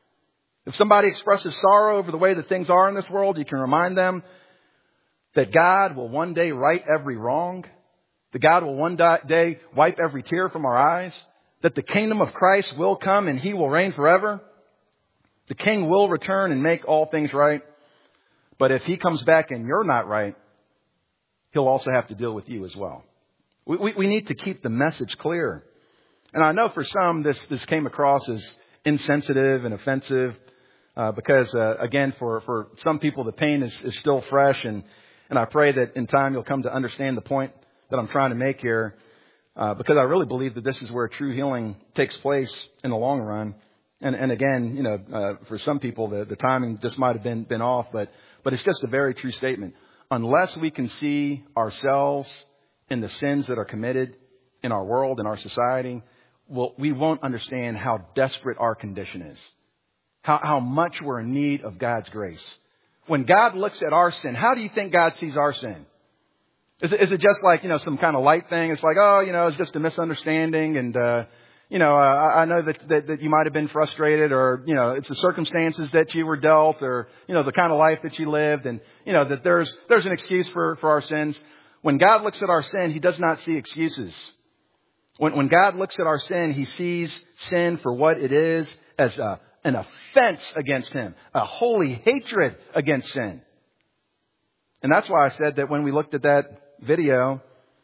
If somebody expresses sorrow over the way that things are in this world, you can remind them that God will one day right every wrong. That God will one day wipe every tear from our eyes. That the kingdom of Christ will come and He will reign forever. The King will return and make all things right. But if He comes back and you're not right, He'll also have to deal with you as well. We, we, we need to keep the message clear. And I know for some this, this came across as insensitive and offensive. Uh, because, uh, again, for, for some people, the pain is, is still fresh. And, and I pray that in time you'll come to understand the point that I'm trying to make here. Uh, because I really believe that this is where true healing takes place in the long run. And, and again, you know, uh, for some people, the, the timing just might have been, been off. But, but it's just a very true statement. Unless we can see ourselves in the sins that are committed in our world, in our society, well, we won't understand how desperate our condition is. How, how much we're in need of God's grace. When God looks at our sin, how do you think God sees our sin? Is it, is it just like, you know, some kind of light thing? It's like, oh, you know, it's just a misunderstanding. And, uh, you know, uh, I know that, that, that you might have been frustrated, or, you know, it's the circumstances that you were dealt, or, you know, the kind of life that you lived. And, you know, that there's, there's an excuse for, for our sins. When God looks at our sin, He does not see excuses. When, when God looks at our sin, He sees sin for what it is, as a, an offense against him, a holy hatred against sin. And that's why I said that when we looked at that video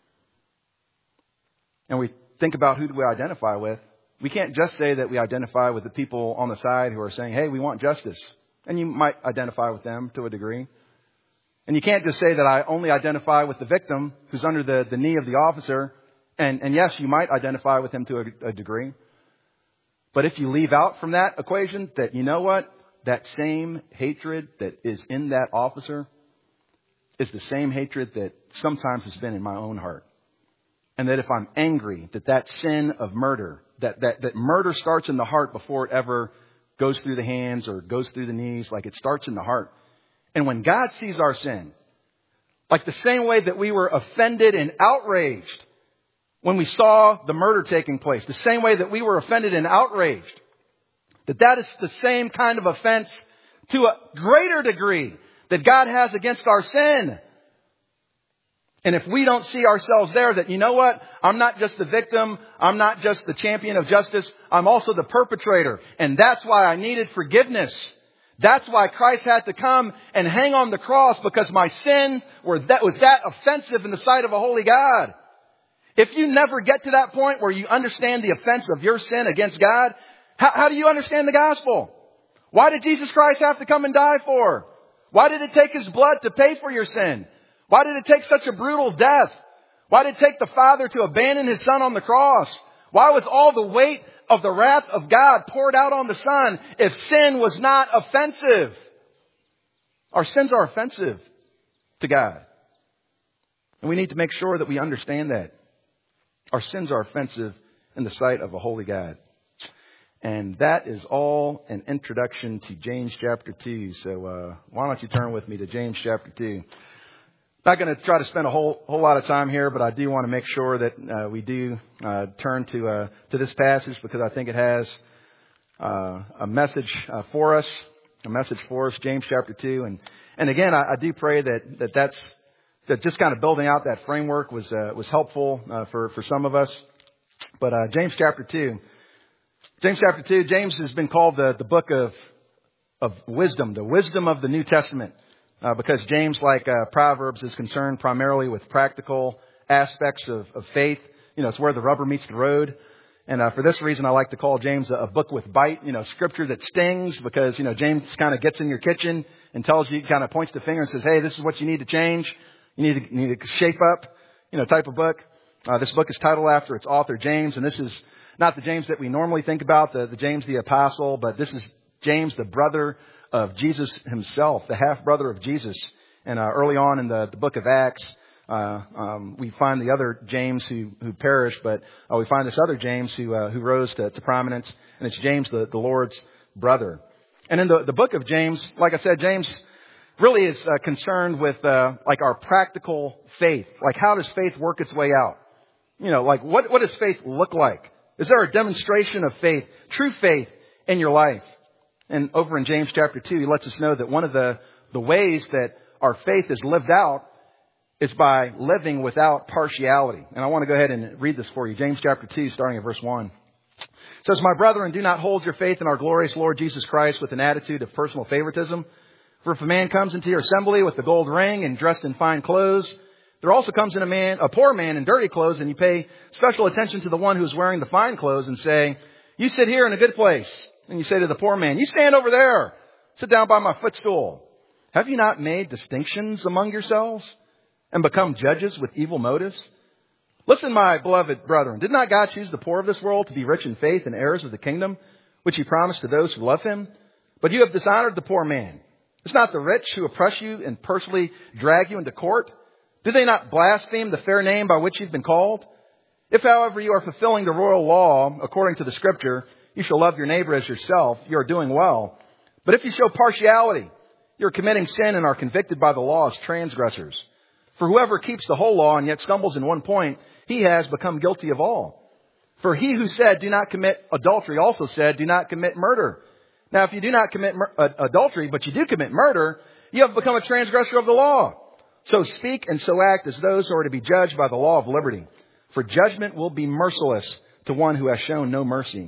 and we think about who do we identify with, we can't just say that we identify with the people on the side who are saying, hey, we want justice. And you might identify with them to a degree. And you can't just say that I only identify with the victim who's under the, the knee of the officer. And, and yes, you might identify with him to a, a degree. But if you leave out from that equation that, you know what, that same hatred that is in that officer is the same hatred that sometimes has been in my own heart. And that if I'm angry, that that sin of murder, that, that, that murder starts in the heart before it ever goes through the hands or goes through the knees, like it starts in the heart. And when God sees our sin, like the same way that we were offended and outraged when we saw the murder taking place, the same way that we were offended and outraged, that that is the same kind of offense to a greater degree that God has against our sin. And if we don't see ourselves there, that, you know what, I'm not just the victim, I'm not just the champion of justice, I'm also the perpetrator. And that's why I needed forgiveness. That's why Christ had to come and hang on the cross, because my sin were that was that offensive in the sight of a holy God. If you never get to that point where you understand the offense of your sin against God, how, how do you understand the gospel? Why did Jesus Christ have to come and die for? Why did it take His blood to pay for your sin? Why did it take such a brutal death? Why did it take the Father to abandon His Son on the cross? Why was all the weight of the wrath of God poured out on the Son if sin was not offensive? Our sins are offensive to God. And we need to make sure that we understand that. Our sins are offensive in the sight of a holy God. And that is all an introduction to James chapter two. So uh, why don't you turn with me to James chapter two. Not going to try to spend a whole whole lot of time here, but I do want to make sure that uh, we do uh, turn to uh, to this passage, because I think it has uh, a message uh, for us, a message for us. James chapter two, and and again, I, I do pray that that that's that just kind of building out that framework was uh, was helpful uh, for for some of us. But uh, James chapter two, James chapter two, James has been called the the book of of wisdom, the wisdom of the New Testament. Uh, because James, like uh, Proverbs, is concerned primarily with practical aspects of, of faith. You know, it's where the rubber meets the road. And uh, for this reason, I like to call James a, a book with bite, you know, scripture that stings, because, you know, James kind of gets in your kitchen and tells you, kind of points the finger and says, hey, this is what you need to change. You need to, you need to shape up, you know, type of book. Uh, this book is titled after its author, James. And this is not the James that we normally think about, the, the James the Apostle, but this is James, the brother of Jesus himself, the half-brother of Jesus. And uh, early on in the, the book of Acts, uh, um, we find the other James who, who perished, but uh, we find this other James who uh, who rose to, to prominence, and it's James, the, the Lord's brother. And in the, the book of James, like I said, James really is uh, concerned with uh, like our practical faith. Like, how does faith work its way out? You know, like what, what does faith look like? Is there a demonstration of faith, true faith in your life? And over in James chapter two, he lets us know that one of the, the ways that our faith is lived out is by living without partiality. And I want to go ahead and read this for you. James chapter two, starting at verse one. It says, my brethren, do not hold your faith in our glorious Lord Jesus Christ with an attitude of personal favoritism. For if a man comes into your assembly with a gold ring and dressed in fine clothes, there also comes in a man, a poor man in dirty clothes, and you pay special attention to the one who is wearing the fine clothes and say, you sit here in a good place. And you say to the poor man, you stand over there, sit down by my footstool. Have you not made distinctions among yourselves and become judges with evil motives? Listen, my beloved brethren, did not God choose the poor of this world to be rich in faith and heirs of the kingdom, which He promised to those who love Him? But you have dishonored the poor man. It's not the rich who oppress you and personally drag you into court. Do they not blaspheme the fair name by which you've been called? If, however, you are fulfilling the royal law according to the Scripture, you shall love your neighbor as yourself, you are doing well. But if you show partiality, you are committing sin and are convicted by the law as transgressors. For whoever keeps the whole law and yet stumbles in one point, he has become guilty of all. For he who said, do not commit adultery, also said, do not commit murder. Now, if you do not commit mur- uh, adultery, but you do commit murder, you have become a transgressor of the law. So speak and so act as those who are to be judged by the law of liberty. For judgment will be merciless to one who has shown no mercy.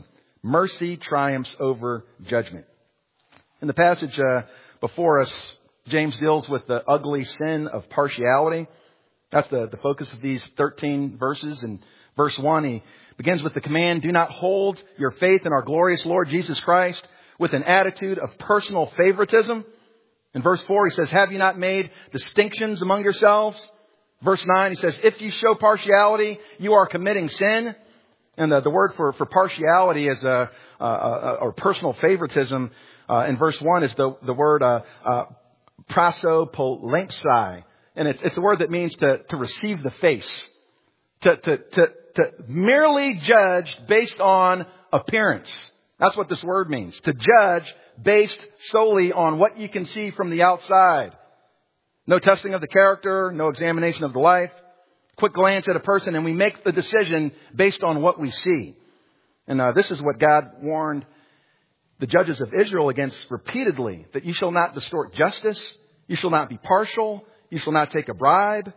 Mercy triumphs over judgment. In the passage uh, before us, James deals with the ugly sin of partiality. That's the, the focus of these thirteen verses. In verse one, he begins with the command, do not hold your faith in our glorious Lord Jesus Christ with an attitude of personal favoritism. In verse four, he says, have you not made distinctions among yourselves? Verse nine, he says, if you show partiality, you are committing sin. And the, the word for, for partiality is a, a, a, or personal favoritism uh, in verse one is the, the word uh, uh, prosopolempsai. And it's, it's a word that means to, to receive the face. To, to, to, to merely judge based on appearance. That's what this word means. To judge based solely on what you can see from the outside. No testing of the character, no examination of the life. Quick glance at a person and we make the decision based on what we see. And uh, this is what God warned the judges of Israel against repeatedly. That you shall not distort justice. You shall not be partial. You shall not take a bribe.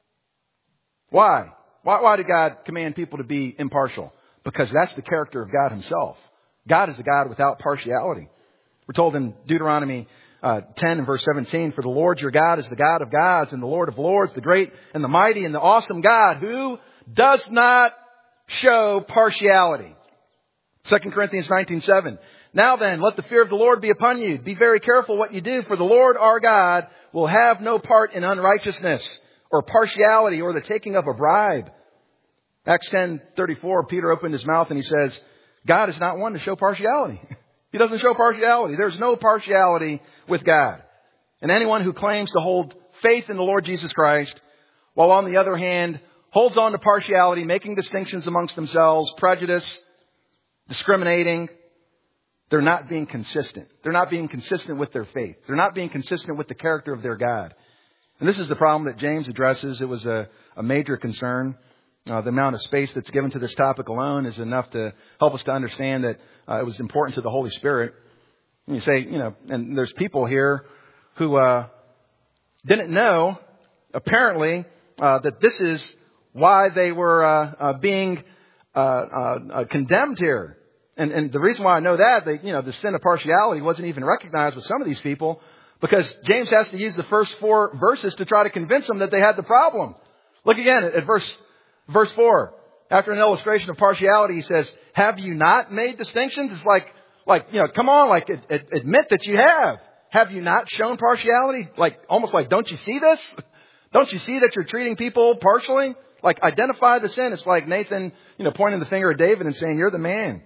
Why? Why, why did God command people to be impartial? Because that's the character of God himself. God is a God without partiality. We're told in Deuteronomy uh, ten and verse seventeen, for the Lord your God is the God of gods and the Lord of lords, the great and the mighty and the awesome God who does not show partiality. Second Corinthians nineteen seven. Now then, let the fear of the Lord be upon you. Be very careful what you do, for the Lord our God will have no part in unrighteousness or partiality or the taking of a bribe. Acts ten thirty-four, Peter opened his mouth and he says, God is not one to show partiality. He doesn't show partiality. There's no partiality with God. And anyone who claims to hold faith in the Lord Jesus Christ, while on the other hand holds on to partiality, making distinctions amongst themselves, prejudice, discriminating, they're not being consistent. They're not being consistent with their faith. They're not being consistent with the character of their God. And this is the problem that James addresses. It was a, a major concern. Uh, the amount of space that's given to this topic alone is enough to help us to understand that uh, it was important to the Holy Spirit. And you say, you know, and there's people here who uh, didn't know, apparently, uh, that this is why they were uh, uh, being uh, uh, uh, condemned here. And, and the reason why I know that, they, you know, the sin of partiality wasn't even recognized with some of these people, because James has to use the first four verses to try to convince them that they had the problem. Look again at, at verse verse four. After an illustration of partiality, he says, "Have you not made distinctions?" It's like, like you know, come on, like ad, ad, admit that you have. Have you not shown partiality? Like almost like, don't you see this? Don't you see that you're treating people partially? Like identify the sin. It's like Nathan, you know, pointing the finger at David and saying, "You're the man."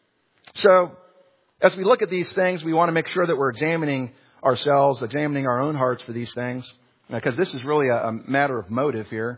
So, as we look at these things, we want to make sure that we're examining ourselves, examining our own hearts for these things, because this is really a, a matter of motive here.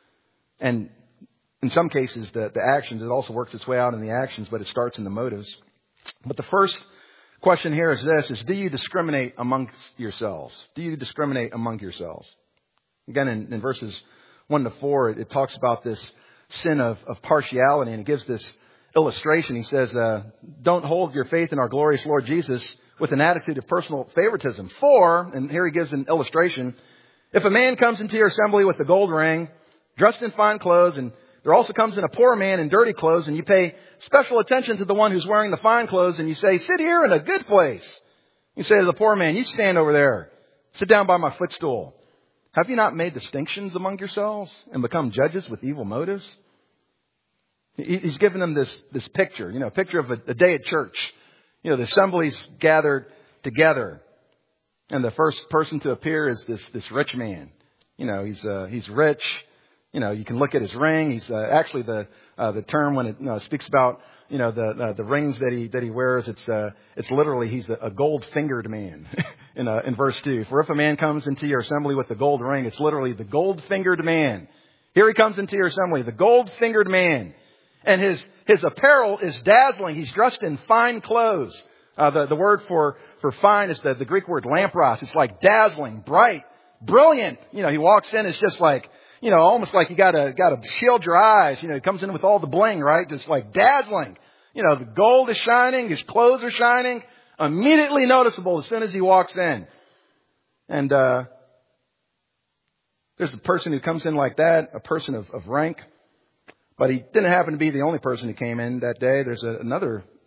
And in some cases, the, the actions, it also works its way out in the actions, but it starts in the motives. But the first question here is this, is do you discriminate amongst yourselves? Do you discriminate among yourselves? Again, in, in verses one to four, it, it talks about this sin of, of partiality, and it gives this illustration. He says, uh, don't hold your faith in our glorious Lord Jesus with an attitude of personal favoritism. For, and here he gives an illustration, if a man comes into your assembly with a gold ring, dressed in fine clothes, and there also comes in a poor man in dirty clothes, and you pay special attention to the one who's wearing the fine clothes, and you say, sit here in a good place. You say to the poor man, you stand over there. Sit down by my footstool. Have you not made distinctions among yourselves and become judges with evil motives? He's given them this, this picture, you know, a picture of a, a day at church. You know, the assembly's gathered together. And the first person to appear is this, this rich man. You know, he's, uh, he's rich. You know, you can look at his ring. He's, uh, actually the, uh, the term when it you know, speaks about, you know, the, uh, the rings that he, that he wears, it's, uh, it's literally, he's a, a gold fingered man in, uh, in verse two. For if a man comes into your assembly with a gold ring, it's literally the gold fingered man. Here he comes into your assembly, the gold fingered man. And his, his apparel is dazzling. He's dressed in fine clothes. Uh, the, the word for, for fine is the, the Greek word lampros. It's like dazzling, bright, brilliant. You know, he walks in, it's just like, you know, almost like you gotta, gotta shield your eyes. You know, he comes in with all the bling, right? Just like dazzling. You know, the gold is shining, his clothes are shining. Immediately noticeable as soon as he walks in. And, uh, there's a person who comes in like that, a person of, of rank. But he didn't happen to be the only person who came in that day. There's a, another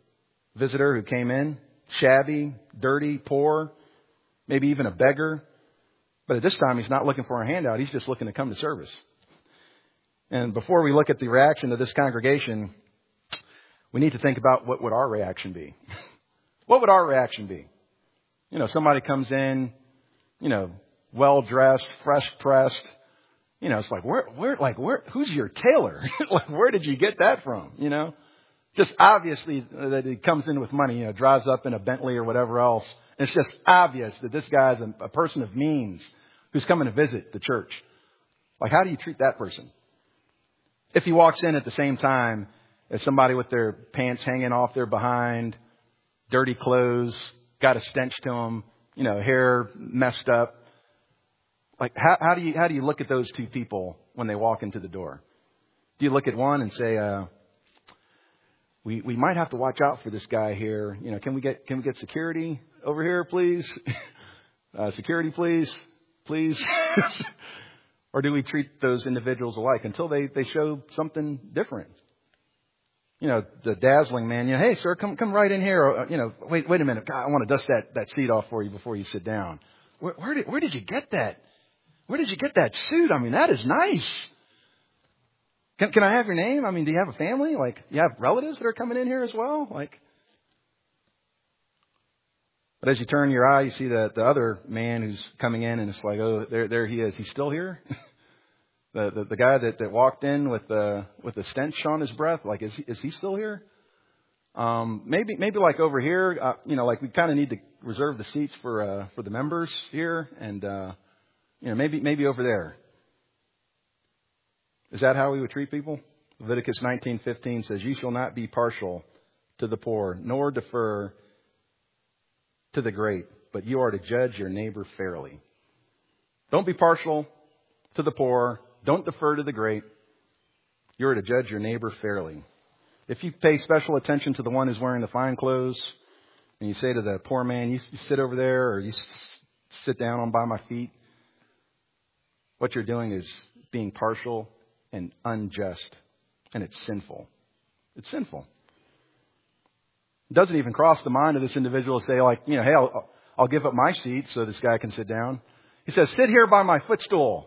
visitor who came in, shabby, dirty, poor, maybe even a beggar. But at this time, he's not looking for a handout. He's just looking to come to service. And before we look at the reaction of this congregation, we need to think about what would our reaction be. What would our reaction be? You know, somebody comes in, you know, well-dressed, fresh-pressed. You know, it's like, where, where, like, where, who's your tailor? Like, where did you get that from? You know, just obviously that he comes in with money, you know, drives up in a Bentley or whatever else. And it's just obvious that this guy's a, a person of means who's coming to visit the church. Like, how do you treat that person? If he walks in at the same time as somebody with their pants hanging off their behind, dirty clothes, got a stench to them, you know, hair messed up. Like, how, how do you, how do you look at those two people when they walk into the door? Do you look at one and say, uh, we, we might have to watch out for this guy here. You know, can we get, can we get security over here, please? uh, security, please, please. Or do we treat those individuals alike until they, they show something different? You know, the dazzling man, you know, hey, sir, come come right in here. Or, you know, wait wait a minute. God, I want to dust that, that seat off for you before you sit down. Where, where did where did you get that? Where did you get that suit? I mean, that is nice. Can can I have your name? I mean, do you have a family? Like, you have relatives that are coming in here as well? Like, but as you turn your eye, you see the, the other man who's coming in, and it's like, oh, there there he is. He's still here? the, the the guy that, that walked in with the with the stench on his breath, like, is he, is he still here? Um, maybe maybe like over here, uh, you know, like we kind of need to reserve the seats for uh, for the members here, and uh, you know, maybe maybe over there. Is that how we would treat people? Leviticus nineteen fifteen says, "You shall not be partial to the poor, nor defer to the great, but you are to judge your neighbor fairly." Don't be partial to the poor. Don't defer to the great. You are to judge your neighbor fairly. If you pay special attention to the one who's wearing the fine clothes, and you say to the poor man, you sit over there, or you sit down on by my feet, what you're doing is being partial and unjust, and it's sinful. It's sinful. It doesn't even cross the mind of this individual to say, like, you know, hey, I'll, I'll give up my seat so this guy can sit down. He says, sit here by my footstool.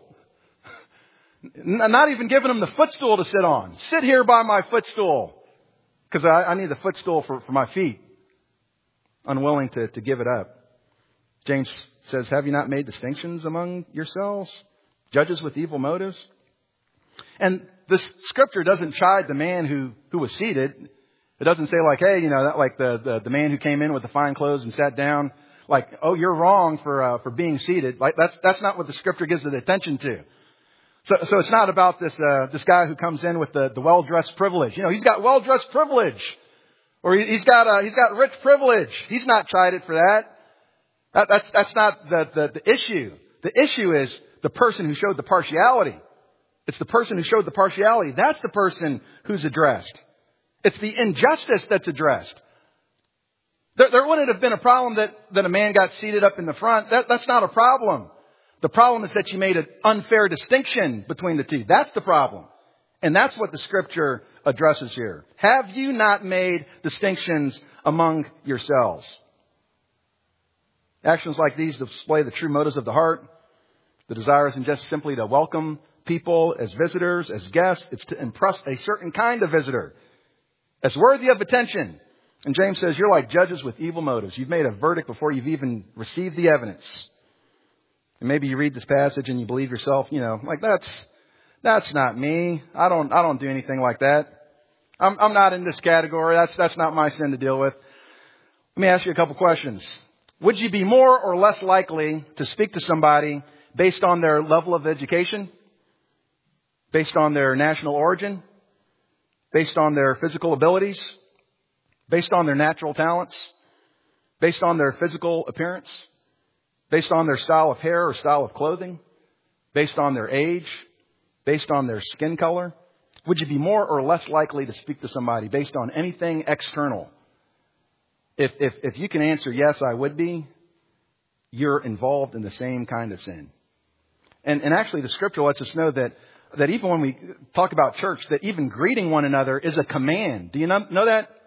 Not even giving him the footstool to sit on. Sit here by my footstool. Because I, I need the footstool for, for my feet. Unwilling to, to give it up. James says, have you not made distinctions among yourselves? Judges with evil motives? And this scripture doesn't chide the man who, who was seated. It doesn't say like, hey, you know, that, like the, the, the man who came in with the fine clothes and sat down, like, oh, you're wrong for uh, for being seated. Like that's that's not what the scripture gives it attention to. So so it's not about this uh, this guy who comes in with the, the well dressed privilege. You know, he's got well dressed privilege, or he, he's got uh, he's got rich privilege. He's not chided for that. that that's that's not the, the the issue. The issue is the person who showed the partiality. It's the person who showed the partiality. That's the person who's addressed. It's the injustice that's addressed. There, there wouldn't have been a problem that, that a man got seated up in the front. That, that's not a problem. The problem is that you made an unfair distinction between the two. That's the problem. And that's what the scripture addresses here. Have you not made distinctions among yourselves? Actions like these display the true motives of the heart. The desire isn't just simply to welcome people as visitors, as guests. It's to impress a certain kind of visitor as worthy of attention. And James says, you're like judges with evil motives. You've made a verdict before you've even received the evidence. And maybe you read this passage and you believe yourself, you know, like that's, that's not me. I don't, I don't do anything like that. I'm, I'm not in this category. That's, that's not my sin to deal with. Let me ask you a couple questions. Would you be more or less likely to speak to somebody based on their level of education? Based on their national origin? Based on their physical abilities? Based on their natural talents? Based on their physical appearance? Based on their style of hair or style of clothing? Based on their age? Based on their skin color? Would you be more or less likely to speak to somebody based on anything external? If, if, if you can answer yes, I would be, you're involved in the same kind of sin. And, and actually the scripture lets us know that that even when we talk about church, that even greeting one another is a command. Do you know, know that?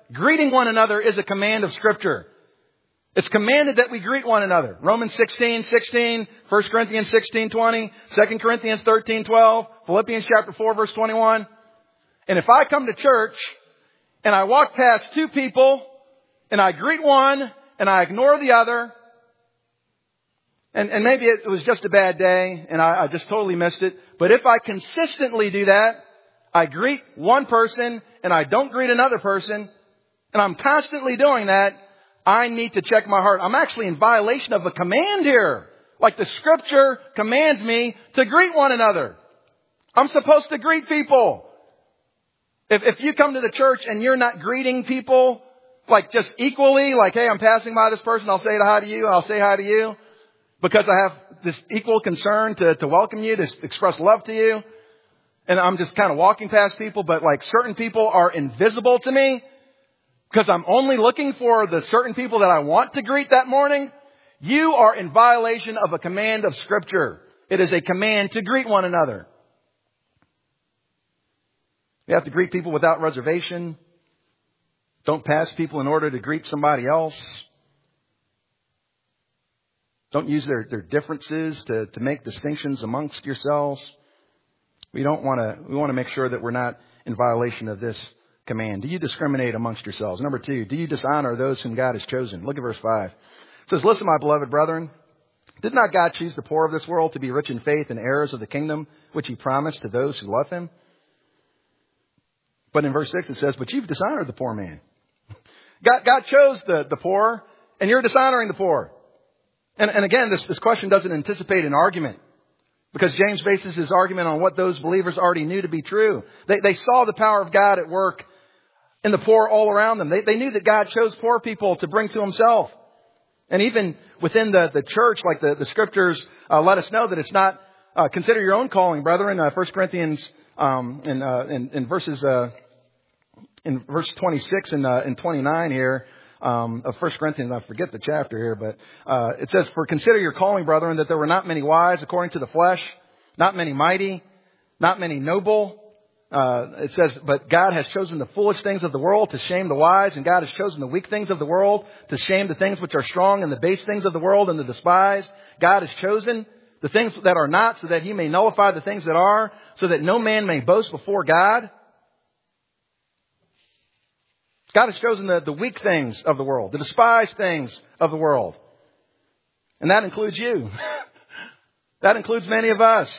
Greeting one another is a command of Scripture. It's commanded that we greet one another. Romans sixteen sixteen, First Corinthians sixteen twenty, Second Corinthians thirteen twelve, Philippians chapter four verse twenty-one. And if I come to church and I walk past two people and I greet one and I ignore the other, and, and maybe it was just a bad day and I, I just totally missed it. But if I consistently do that, I greet one person and I don't greet another person, and I'm constantly doing that, I need to check my heart. I'm actually in violation of a command here. Like the Scripture commands me to greet one another. I'm supposed to greet people. If, if you come to the church and you're not greeting people, like just equally, like, hey, I'm passing by this person, I'll say hi to you, I'll say hi to you, because I have this equal concern to, to welcome you, to express love to you, and I'm just kind of walking past people, but like certain people are invisible to me, because I'm only looking for the certain people that I want to greet that morning, you are in violation of a command of Scripture. It is a command to greet one another. You have to greet people without reservation. Don't pass people in order to greet somebody else. Don't use their, their differences to, to make distinctions amongst yourselves. We don't want to, we want to make sure that we're not in violation of this command. Do you discriminate amongst yourselves? Number two, do you dishonor those whom God has chosen? Look at verse five. It says, listen, my beloved brethren, did not God choose the poor of this world to be rich in faith and heirs of the kingdom, which He promised to those who love Him? But in verse six it says, but you've dishonored the poor man. God, God chose the, the poor, and you're dishonoring the poor. And, and again, this, this question doesn't anticipate an argument, because James bases his argument on what those believers already knew to be true. They, they saw the power of God at work in the poor all around them. They, they knew that God chose poor people to bring to Himself. And even within the, the church, like the, the Scriptures uh, let us know that it's not, uh, consider your own calling, brethren. Uh, First Corinthians um, in, uh, in, in verses, uh, in verse twenty-six and, uh, and twenty-nine here, um, of First Corinthians, I forget the chapter here, but uh, it says, for consider your calling, brethren, that there were not many wise according to the flesh, not many mighty, not many noble. Uh, it says, but God has chosen the foolish things of the world to shame the wise, and God has chosen the weak things of the world to shame the things which are strong, and the base things of the world and the despised. God has chosen the things that are not, so that He may nullify the things that are, so that no man may boast before God. God has chosen the, the weak things of the world, the despised things of the world. And that includes you. That includes many of us.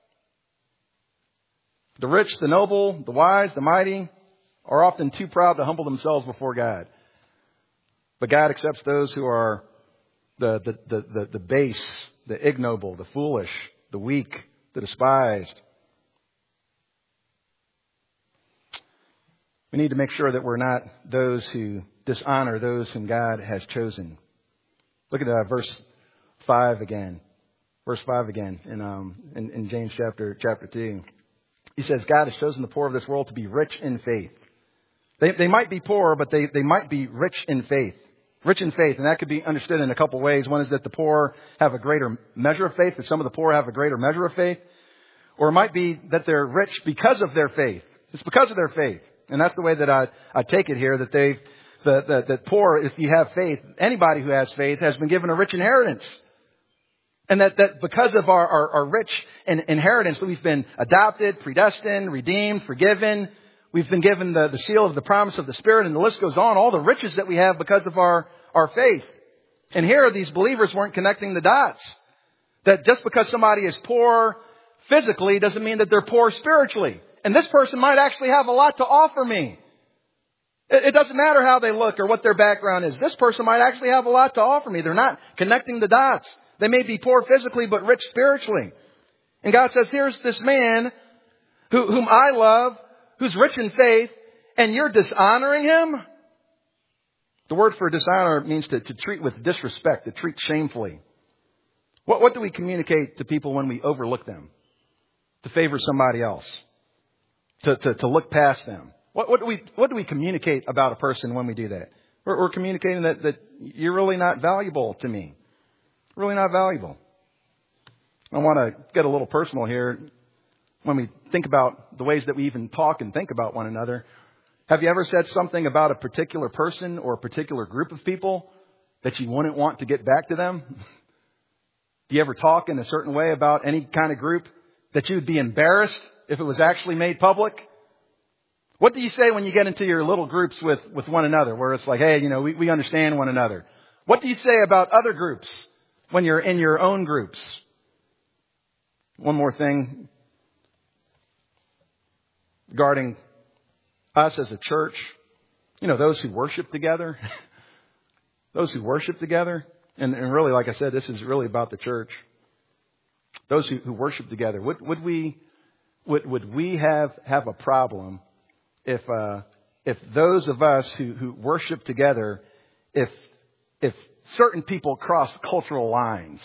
The rich, the noble, the wise, the mighty are often too proud to humble themselves before God. But God accepts those who are the, the, the, the, the base, the ignoble, the foolish, the weak, the despised. We need to make sure that we're not those who dishonor those whom God has chosen. Look at uh, verse five again. Verse five again in, um, in, in James chapter, chapter two. He says, God has chosen the poor of this world to be rich in faith. They, they might be poor, but they, they might be rich in faith. Rich in faith. And that could be understood in a couple ways. One is that the poor have a greater measure of faith, that some of the poor have a greater measure of faith. Or it might be that they're rich because of their faith. It's because of their faith. And that's the way that I, I take it here, that they, the, the, that poor, if you have faith, anybody who has faith has been given a rich inheritance. And that, that because of our, our, our rich in, inheritance, that we've been adopted, predestined, redeemed, forgiven. We've been given the, the seal of the promise of the Spirit, and the list goes on. All the riches that we have because of our, our faith. And here these believers weren't connecting the dots. That just because somebody is poor physically doesn't mean that they're poor spiritually. And this person might actually have a lot to offer me. It, it doesn't matter how they look or what their background is. This person might actually have a lot to offer me. They're not connecting the dots. They may be poor physically, but rich spiritually. And God says, here's this man who, whom I love, who's rich in faith, and you're dishonoring him? The word for dishonor means to, to treat with disrespect, to treat shamefully. What, what do we communicate to people when we overlook them? To favor somebody else? To, to, to look past them? What, what do we, what do we communicate about a person when we do that? We're, we're communicating that, that you're really not valuable to me. Really not valuable. I want to get a little personal here. When we think about the ways that we even talk and think about one another, Have you ever said something about a particular person or a particular group of people that you wouldn't want to get back to them? Do you ever talk in a certain way about any kind of group that you would be embarrassed if it was actually made public? What do you say when you get into your little groups with, with one another, where it's like, hey, you know, we, we understand one another? What do you say about other groups when you're in your own groups? One more thing regarding us as a church. You know, those who worship together. Those who worship together. And, and really, like I said, this is really about the church. Those who, who worship together. Would, would we would, would we have, have a problem if uh, if those of us who, who worship together, if if certain people cross cultural lines?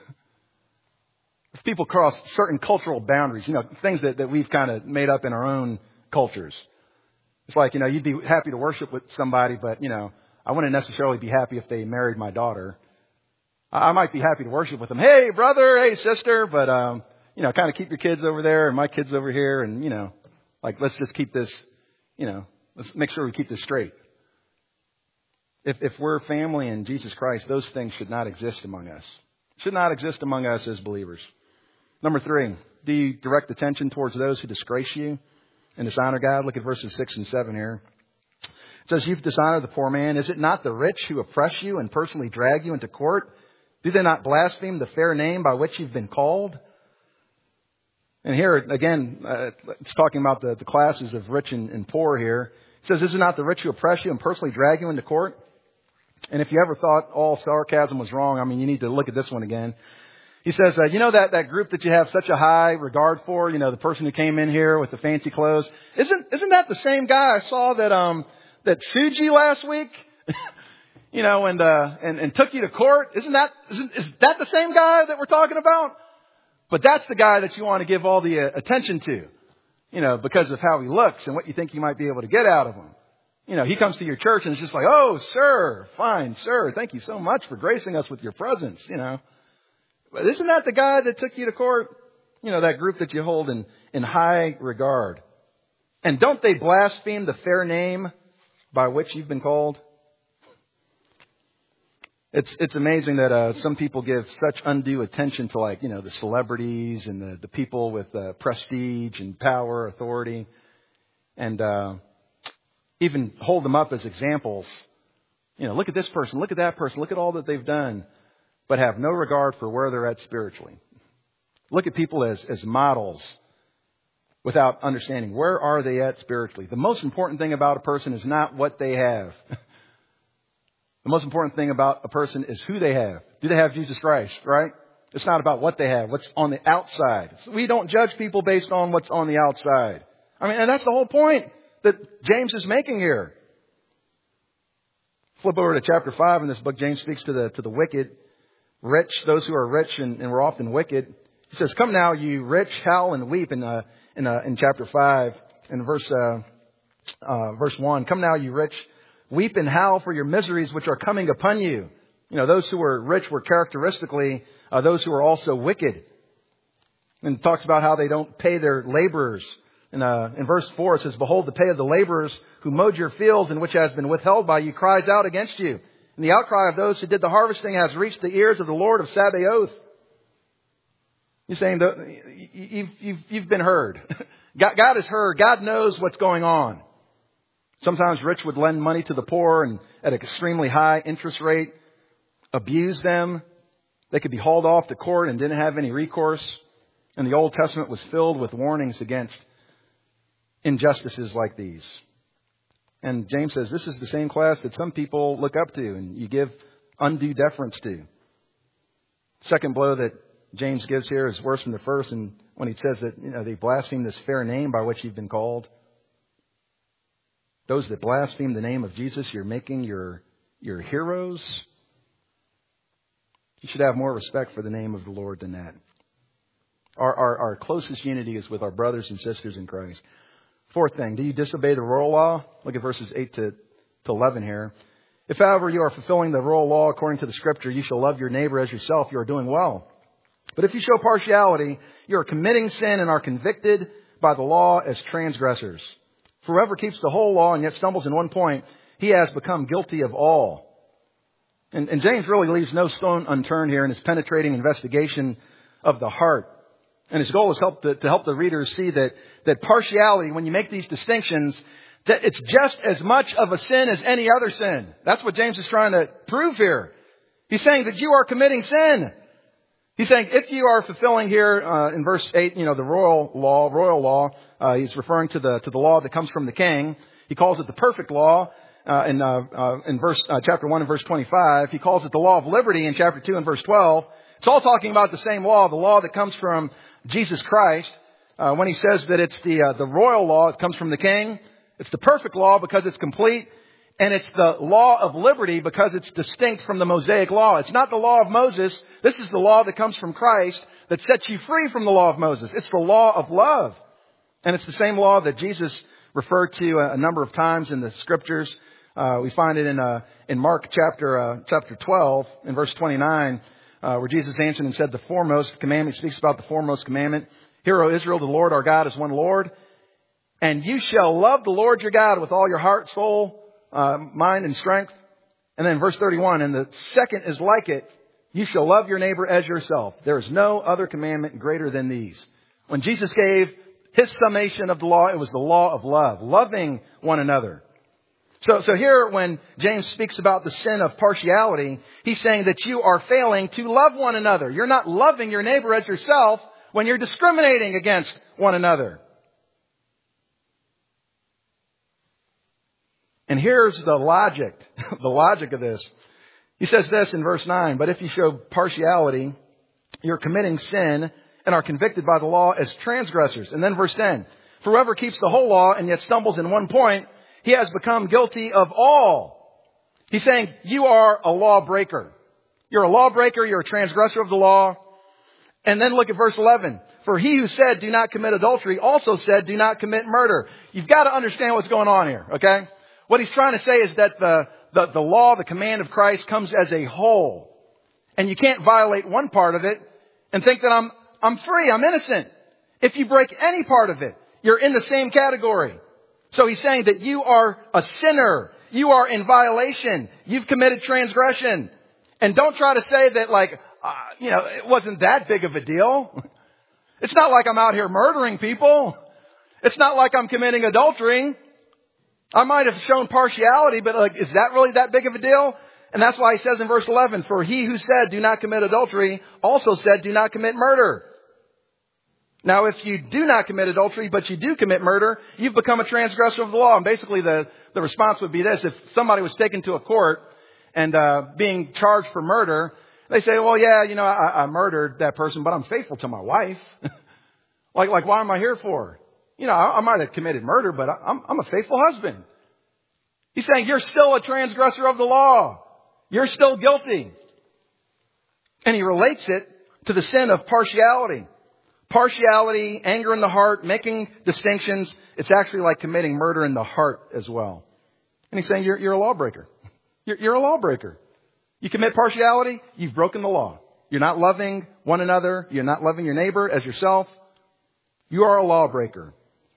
If people cross certain cultural boundaries, you know, things that, that we've kind of made up in our own cultures. It's like, you know, you'd be happy to worship with somebody, but, you know, I wouldn't necessarily be happy if they married my daughter. I might be happy to worship with them. Hey, brother, hey, sister, but, um, you know, kind of keep your kids over there and my kids over here. And, you know, like, let's just keep this, you know, let's make sure we keep this straight. If, if we're family in Jesus Christ, those things should not exist among us. Should not exist among us as believers. Number three, do you direct attention towards those who disgrace you and dishonor God? Look at verses six and seven here. It says, you've dishonored the poor man. Is it not the rich who oppress you and personally drag you into court? Do they not blaspheme the fair name by which you've been called? And here, again, uh, it's talking about the, the classes of rich and, and poor here. It says, is it not the rich who oppress you and personally drag you into court? And if you ever thought all sarcasm was wrong, I mean, you need to look at this one again. He says, uh, you know that, that group that you have such a high regard for, you know, the person who came in here with the fancy clothes? Isn't, isn't that the same guy I saw that, um, that sued you last week? you know, and, uh, and, and took you to court? Isn't that, isn't, is that the same guy that we're talking about? But that's the guy that you want to give all the uh, attention to, you know, because of how he looks and what you think you might be able to get out of him. You know, he comes to your church and it's just like, oh, sir, fine, sir. Thank you so much for gracing us with your presence, you know. But isn't that the guy that took you to court? You know, that group that you hold in, in high regard. And don't they blaspheme the fair name by which you've been called? It's it's amazing that uh, some people give such undue attention to, like, you know, the celebrities and the, the people with uh, prestige and power, authority, and uh, even hold them up as examples. You know, look at this person, look at that person, look at all that they've done, but have no regard for where they're at spiritually. Look at people as, as models without understanding where are they at spiritually. The most important thing about a person is not what they have. The most important thing about a person is who they have. Do they have Jesus Christ, right? It's not about what they have, what's on the outside. So we don't judge people based on what's on the outside. I mean, and that's the whole point that James is making here. Flip over to chapter five in this book. James speaks to the to the wicked, rich, those who are rich and, and were often wicked. He says, "Come now, you rich, howl and weep." In uh, in uh, in chapter five, in verse uh, uh, verse one. "Come now, you rich, weep and howl for your miseries which are coming upon you." You know, those who were rich were characteristically uh, those who were also wicked. And it talks about how they don't pay their laborers. In, uh, in verse four, it says, "Behold, the pay of the laborers who mowed your fields and which has been withheld by you cries out against you. And the outcry of those who did the harvesting has reached the ears of the Lord of Sabaoth." You're saying that you've, you've, you've been heard. God, God has heard. God knows what's going on. Sometimes rich would lend money to the poor and at an extremely high interest rate, abuse them. They could be hauled off to court and didn't have any recourse. And the Old Testament was filled with warnings against injustices like these. And James says this is the same class that some people look up to and you give undue deference to. Second blow that James gives here is worse than the first, and when he says that, you know, they blaspheme this fair name by which you've been called. Those that blaspheme the name of Jesus, you're making your your heroes. You should have more respect for the name of the Lord than that. Our, our, our closest unity is with our brothers and sisters in Christ. Fourth thing, do you disobey the royal law? Look at verses eight to eleven here. "If, however, you are fulfilling the royal law according to the Scripture, you shall love your neighbor as yourself, you are doing well. But if you show partiality, you are committing sin and are convicted by the law as transgressors. For whoever keeps the whole law and yet stumbles in one point, he has become guilty of all. And, and James really leaves no stone unturned here in his penetrating investigation of the heart. And his goal is help to, to help the readers see that, that partiality, when you make these distinctions, that it's just as much of a sin as any other sin. That's what James is trying to prove here. He's saying that you are committing sin. He's saying if you are fulfilling here uh, in verse eight, you know, the royal law, royal law, uh, he's referring to the to the law that comes from the king. He calls it the perfect law uh, in uh, uh, in verse uh, chapter one and verse twenty-five. He calls it the law of liberty in chapter two and verse twelve. It's all talking about the same law, the law that comes from Jesus Christ. Uh, when he says that it's the uh, the royal law, it comes from the king. It's the perfect law because it's complete. And it's the law of liberty because it's distinct from the Mosaic law. It's not the law of Moses. This is the law that comes from Christ that sets you free from the law of Moses. It's the law of love. And it's the same law that Jesus referred to a number of times in the scriptures. Uh, we find it in uh, in Mark chapter uh, chapter twelve in verse twenty-nine, uh, where Jesus answered and said, the foremost commandment, speaks about the foremost commandment. Hear, O Israel, the Lord our God is one Lord. And you shall love the Lord your God with all your heart, soul, Uh, mind and strength. And then verse thirty-one, and the second is like it. You shall love your neighbor as yourself. There is no other commandment greater than these. When Jesus gave his summation of the law, it was the law of love, loving one another. So, so here when James speaks about the sin of partiality, he's saying that you are failing to love one another. You're not loving your neighbor as yourself when you're discriminating against one another. And here's the logic, the logic of this. He says this in verse nine, but if you show partiality, you're committing sin and are convicted by the law as transgressors. And then verse ten, for whoever keeps the whole law and yet stumbles in one point, he has become guilty of all. He's saying you are a lawbreaker. You're a lawbreaker. You're a transgressor of the law. And then look at verse eleven. For he who said do not commit adultery also said do not commit murder. You've got to understand what's going on here, okay? What he's trying to say is that the, the, the law, the command of Christ comes as a whole. And you can't violate one part of it and think that I'm, I'm free, I'm innocent. If you break any part of it, you're in the same category. So he's saying that you are a sinner. You are in violation. You've committed transgression. And don't try to say that like, uh, you know, it wasn't that big of a deal. It's not like I'm out here murdering people. It's not like I'm committing adultery. I might have shown partiality, but like, is that really that big of a deal? And that's why he says in verse eleven, for he who said do not commit adultery also said do not commit murder. Now, if you do not commit adultery, but you do commit murder, you've become a transgressor of the law. And basically the, the response would be this. If somebody was taken to a court and uh, being charged for murder, they say, well, yeah, you know, I, I murdered that person, but I'm faithful to my wife. like, like, why am I here for? You know, I, I might have committed murder, but I'm, I'm a faithful husband. He's saying you're still a transgressor of the law. You're still guilty. And he relates it to the sin of partiality. Partiality, anger in the heart, making distinctions. It's actually like committing murder in the heart as well. And he's saying you're, you're a lawbreaker. You're, you're a lawbreaker. You commit partiality, you've broken the law. You're not loving one another. You're not loving your neighbor as yourself. You are a lawbreaker.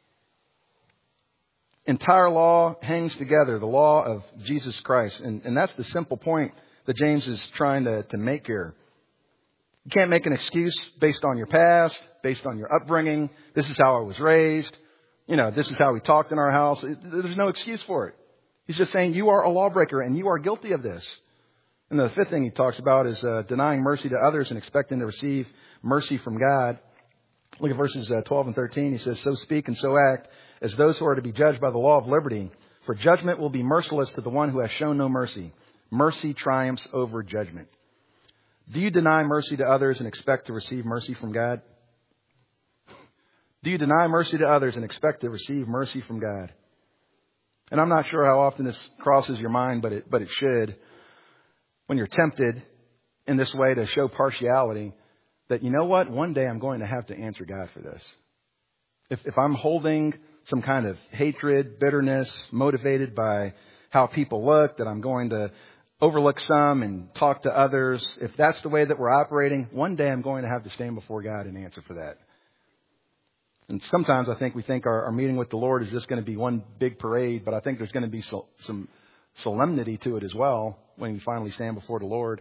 Entire law hangs together, the law of Jesus Christ. And, and that's the simple point that James is trying to, to make here. You can't make an excuse based on your past, based on your upbringing. This is how I was raised. You know, this is how we talked in our house. There's no excuse for it. He's just saying you are a lawbreaker and you are guilty of this. And the fifth thing he talks about is uh, denying mercy to others and expecting to receive mercy from God. Look at verses uh, twelve and thirteen. He says, so speak and so act as those who are to be judged by the law of liberty. For judgment will be merciless to the one who has shown no mercy. Mercy triumphs over judgment. Do you deny mercy to others and expect to receive mercy from God? Do you deny mercy to others and expect to receive mercy from God? And I'm not sure how often this crosses your mind, but it, but it should. When you're tempted in this way to show partiality, that you know what? One day I'm going to have to answer God for this. If, if I'm holding some kind of hatred, bitterness, motivated by how people look, that I'm going to overlook some and talk to others. If that's the way that we're operating, one day I'm going to have to stand before God and answer for that. And sometimes I think we think our, our meeting with the Lord is just going to be one big parade, but I think there's going to be so, some solemnity to it as well when we finally stand before the Lord.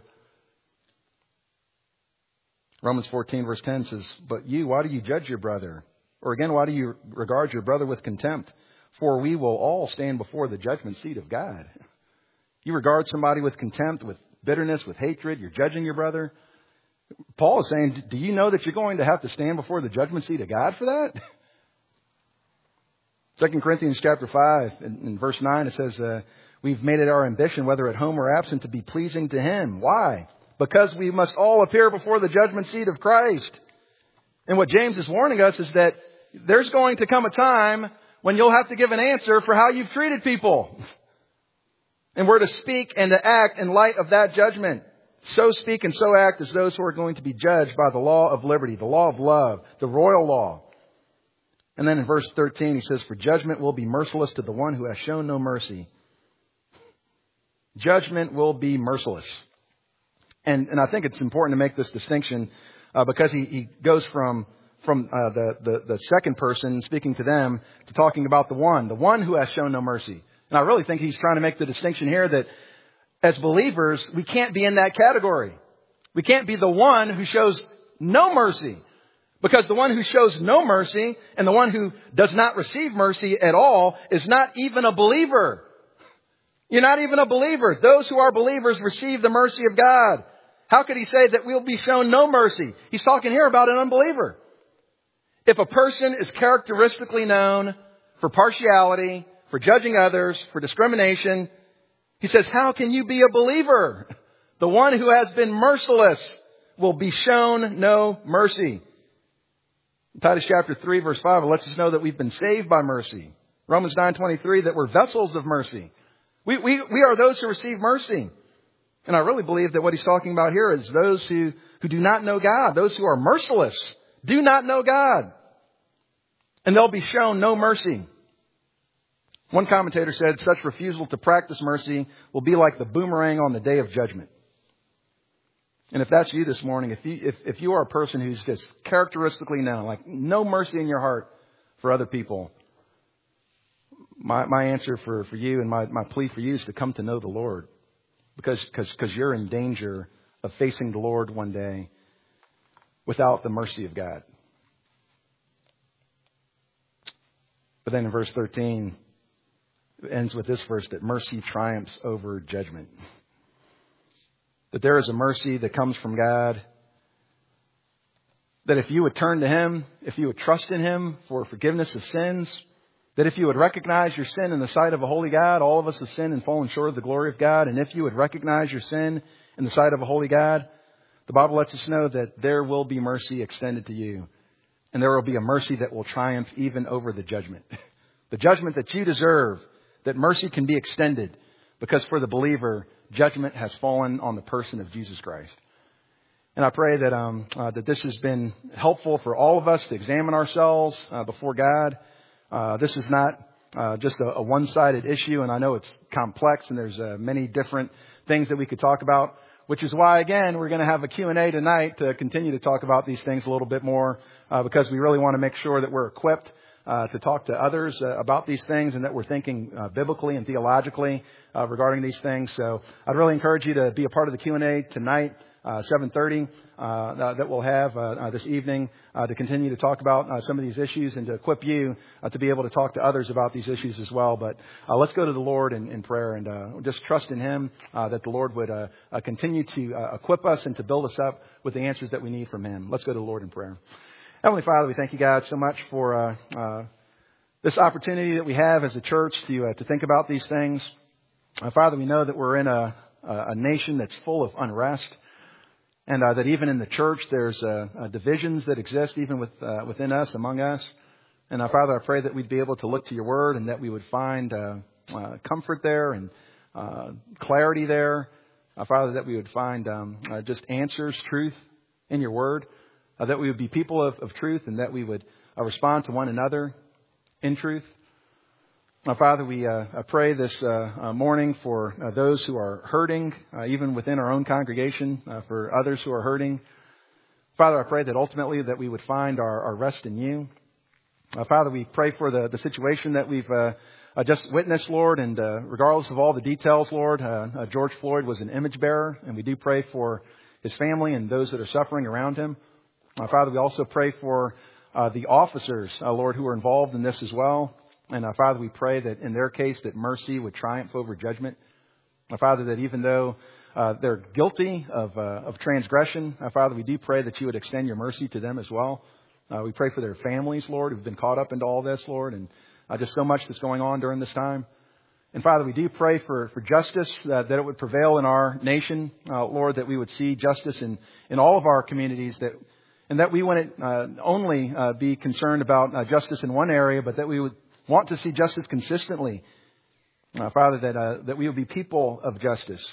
Romans fourteen verse ten says, "But you, why do you judge your brother? Or again, why do you regard your brother with contempt? For we will all stand before the judgment seat of God." You regard somebody with contempt, with bitterness, with hatred, you're judging your brother. Paul is saying, do you know that you're going to have to stand before the judgment seat of God for that? Second Corinthians chapter five, in, in verse nine, it says, uh, "We've made it our ambition, whether at home or absent, to be pleasing to Him." Why? Because we must all appear before the judgment seat of Christ. And what James is warning us is that there's going to come a time when you'll have to give an answer for how you've treated people. And we're to speak and to act in light of that judgment. So speak and so act as those who are going to be judged by the law of liberty, the law of love, the royal law. And then in verse thirteen, he says, "For judgment will be merciless to the one who has shown no mercy." Judgment will be merciless. And, and I think it's important to make this distinction uh, because he, he goes from, from uh, the, the, the second person speaking to them to talking about the one, the one who has shown no mercy. And I really think he's trying to make the distinction here that as believers, we can't be in that category. We can't be the one who shows no mercy. Because the one who shows no mercy and the one who does not receive mercy at all is not even a believer. You're not even a believer. Those who are believers receive the mercy of God. How could he say that we'll be shown no mercy? He's talking here about an unbeliever. If a person is characteristically known for partiality, for judging others, for discrimination, he says, how can you be a believer? The one who has been merciless will be shown no mercy. Titus chapter three verse five lets us know that we've been saved by mercy. Romans nine twenty-three that we're vessels of mercy. We, we, we are those who receive mercy. And I really believe that what he's talking about here is those who, who do not know God, those who are merciless, do not know God. And they'll be shown no mercy. One commentator said such refusal to practice mercy will be like the boomerang on the day of judgment. And if that's you this morning, if you, if, if you are a person who's just characteristically known, like no mercy in your heart for other people, my, my answer for, for you and my, my plea for you is to come to know the Lord. Because, because, because you're in danger of facing the Lord one day without the mercy of God. But then in verse thirteen, it ends with this verse that mercy triumphs over judgment. That there is a mercy that comes from God. That if you would turn to Him, if you would trust in Him for forgiveness of sins, that if you would recognize your sin in the sight of a holy God, all of us have sinned and fallen short of the glory of God. And if you would recognize your sin in the sight of a holy God, the Bible lets us know that there will be mercy extended to you. And there will be a mercy that will triumph even over the judgment. The judgment that you deserve, that mercy can be extended. Because for the believer, judgment has fallen on the person of Jesus Christ. And I pray that um, uh, that this has been helpful for all of us to examine ourselves uh, before God. Uh, this is not uh, just a, a one-sided issue, and I know it's complex, and there's uh, many different things that we could talk about, which is why, again, we're going to have a Q and A tonight to continue to talk about these things a little bit more, uh, because we really want to make sure that we're equipped uh, to talk to others uh, about these things and that we're thinking uh, biblically and theologically uh, regarding these things. So I'd really encourage you to be a part of the Q and A tonight. Uh, seven thirty uh, that we'll have uh, uh, this evening uh, to continue to talk about uh, some of these issues and to equip you uh, to be able to talk to others about these issues as well. But uh, let's go to the Lord in, in prayer and uh, just trust in Him uh, that the Lord would uh, uh, continue to uh, equip us and to build us up with the answers that we need from Him. Let's go to the Lord in prayer. Heavenly Father, we thank you, God, so much for uh, uh, this opportunity that we have as a church to uh, to think about these things. Uh, Father, we know that we're in a, a nation that's full of unrest. And uh, that even in the church, there's uh, uh, divisions that exist even with, uh, within us, among us. And uh, Father, I pray that we'd be able to look to your word and that we would find uh, uh, comfort there and uh, clarity there. Uh, Father, that we would find um, uh, just answers, truth in your word. Uh, that we would be people of, of truth and that we would uh, respond to one another in truth. Now, Father, we uh, pray this uh, uh, morning for uh, those who are hurting, uh, even within our own congregation, uh, for others who are hurting. Father, I pray that ultimately that we would find our, our rest in you. Uh, Father, we pray for the, the situation that we've uh, uh, just witnessed, Lord, and uh, regardless of all the details, Lord, uh, uh, George Floyd was an image bearer, and we do pray for his family and those that are suffering around him. Uh, Father, we also pray for uh, the officers, uh, Lord, who are involved in this as well. And uh, Father, we pray that in their case that mercy would triumph over judgment. Uh, Father, that even though uh, they're guilty of, uh, of transgression, uh, Father, we do pray that you would extend your mercy to them as well. Uh, we pray for their families, Lord, who've been caught up into all this, Lord, and uh, just so much that's going on during this time. And Father, we do pray for, for justice, uh, that it would prevail in our nation, uh, Lord, that we would see justice in, in all of our communities, that and that we wouldn't uh, only uh, be concerned about uh, justice in one area, but that we would want to see justice consistently. Uh, Father, that uh, that we would be people of justice,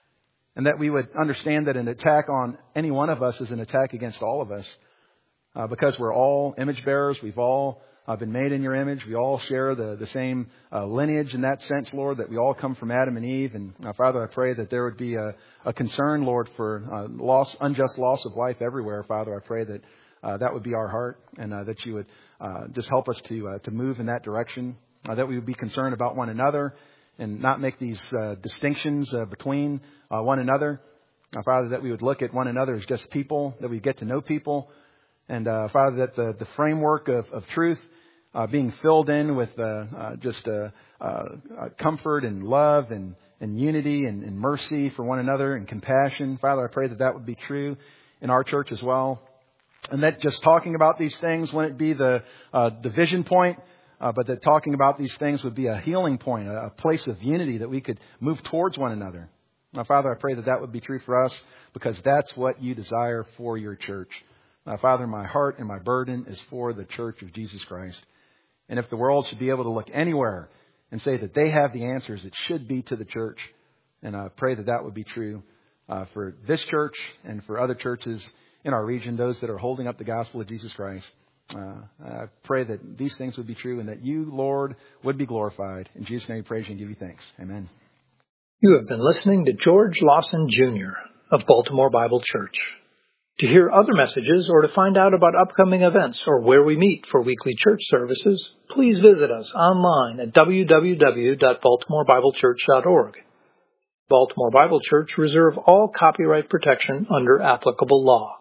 and that we would understand that an attack on any one of us is an attack against all of us, uh, because we're all image bearers. We've all uh, been made in your image. We all share the, the same uh, lineage in that sense, Lord, that we all come from Adam and Eve. And uh, Father, I pray that there would be a, a concern, Lord, for uh, loss, unjust loss of life everywhere. Father, I pray that uh, that would be our heart, and uh, that you would uh, just help us to uh, to move in that direction, uh, that we would be concerned about one another and not make these uh, distinctions uh, between uh, one another. Uh, Father, that we would look at one another as just people, that we get to know people. And uh, Father, that the, the framework of, of truth uh, being filled in with uh, uh, just uh, uh, comfort and love and, and unity and, and mercy for one another and compassion. Father, I pray that that would be true in our church as well. And that just talking about these things wouldn't be the uh, division point, uh, but that talking about these things would be a healing point, a, a place of unity that we could move towards one another. Now, Father, I pray that that would be true for us, because that's what you desire for your church. Uh, Father, my heart and my burden is for the church of Jesus Christ. And if the world should be able to look anywhere and say that they have the answers, it should be to the church. And I pray that that would be true uh, for this church and for other churches in our region, those that are holding up the gospel of Jesus Christ. Uh, I pray that these things would be true and that you, Lord, would be glorified. In Jesus' name we praise you and give you thanks. Amen. You have been listening to George Lawson Junior of Baltimore Bible Church. To hear other messages or to find out about upcoming events or where we meet for weekly church services, please visit us online at w w w dot baltimore bible church dot org. Baltimore Bible Church reserve all copyright protection under applicable law.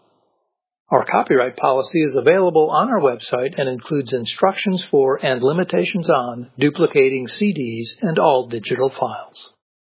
Our copyright policy is available on our website and includes instructions for and limitations on duplicating C Ds and all digital files.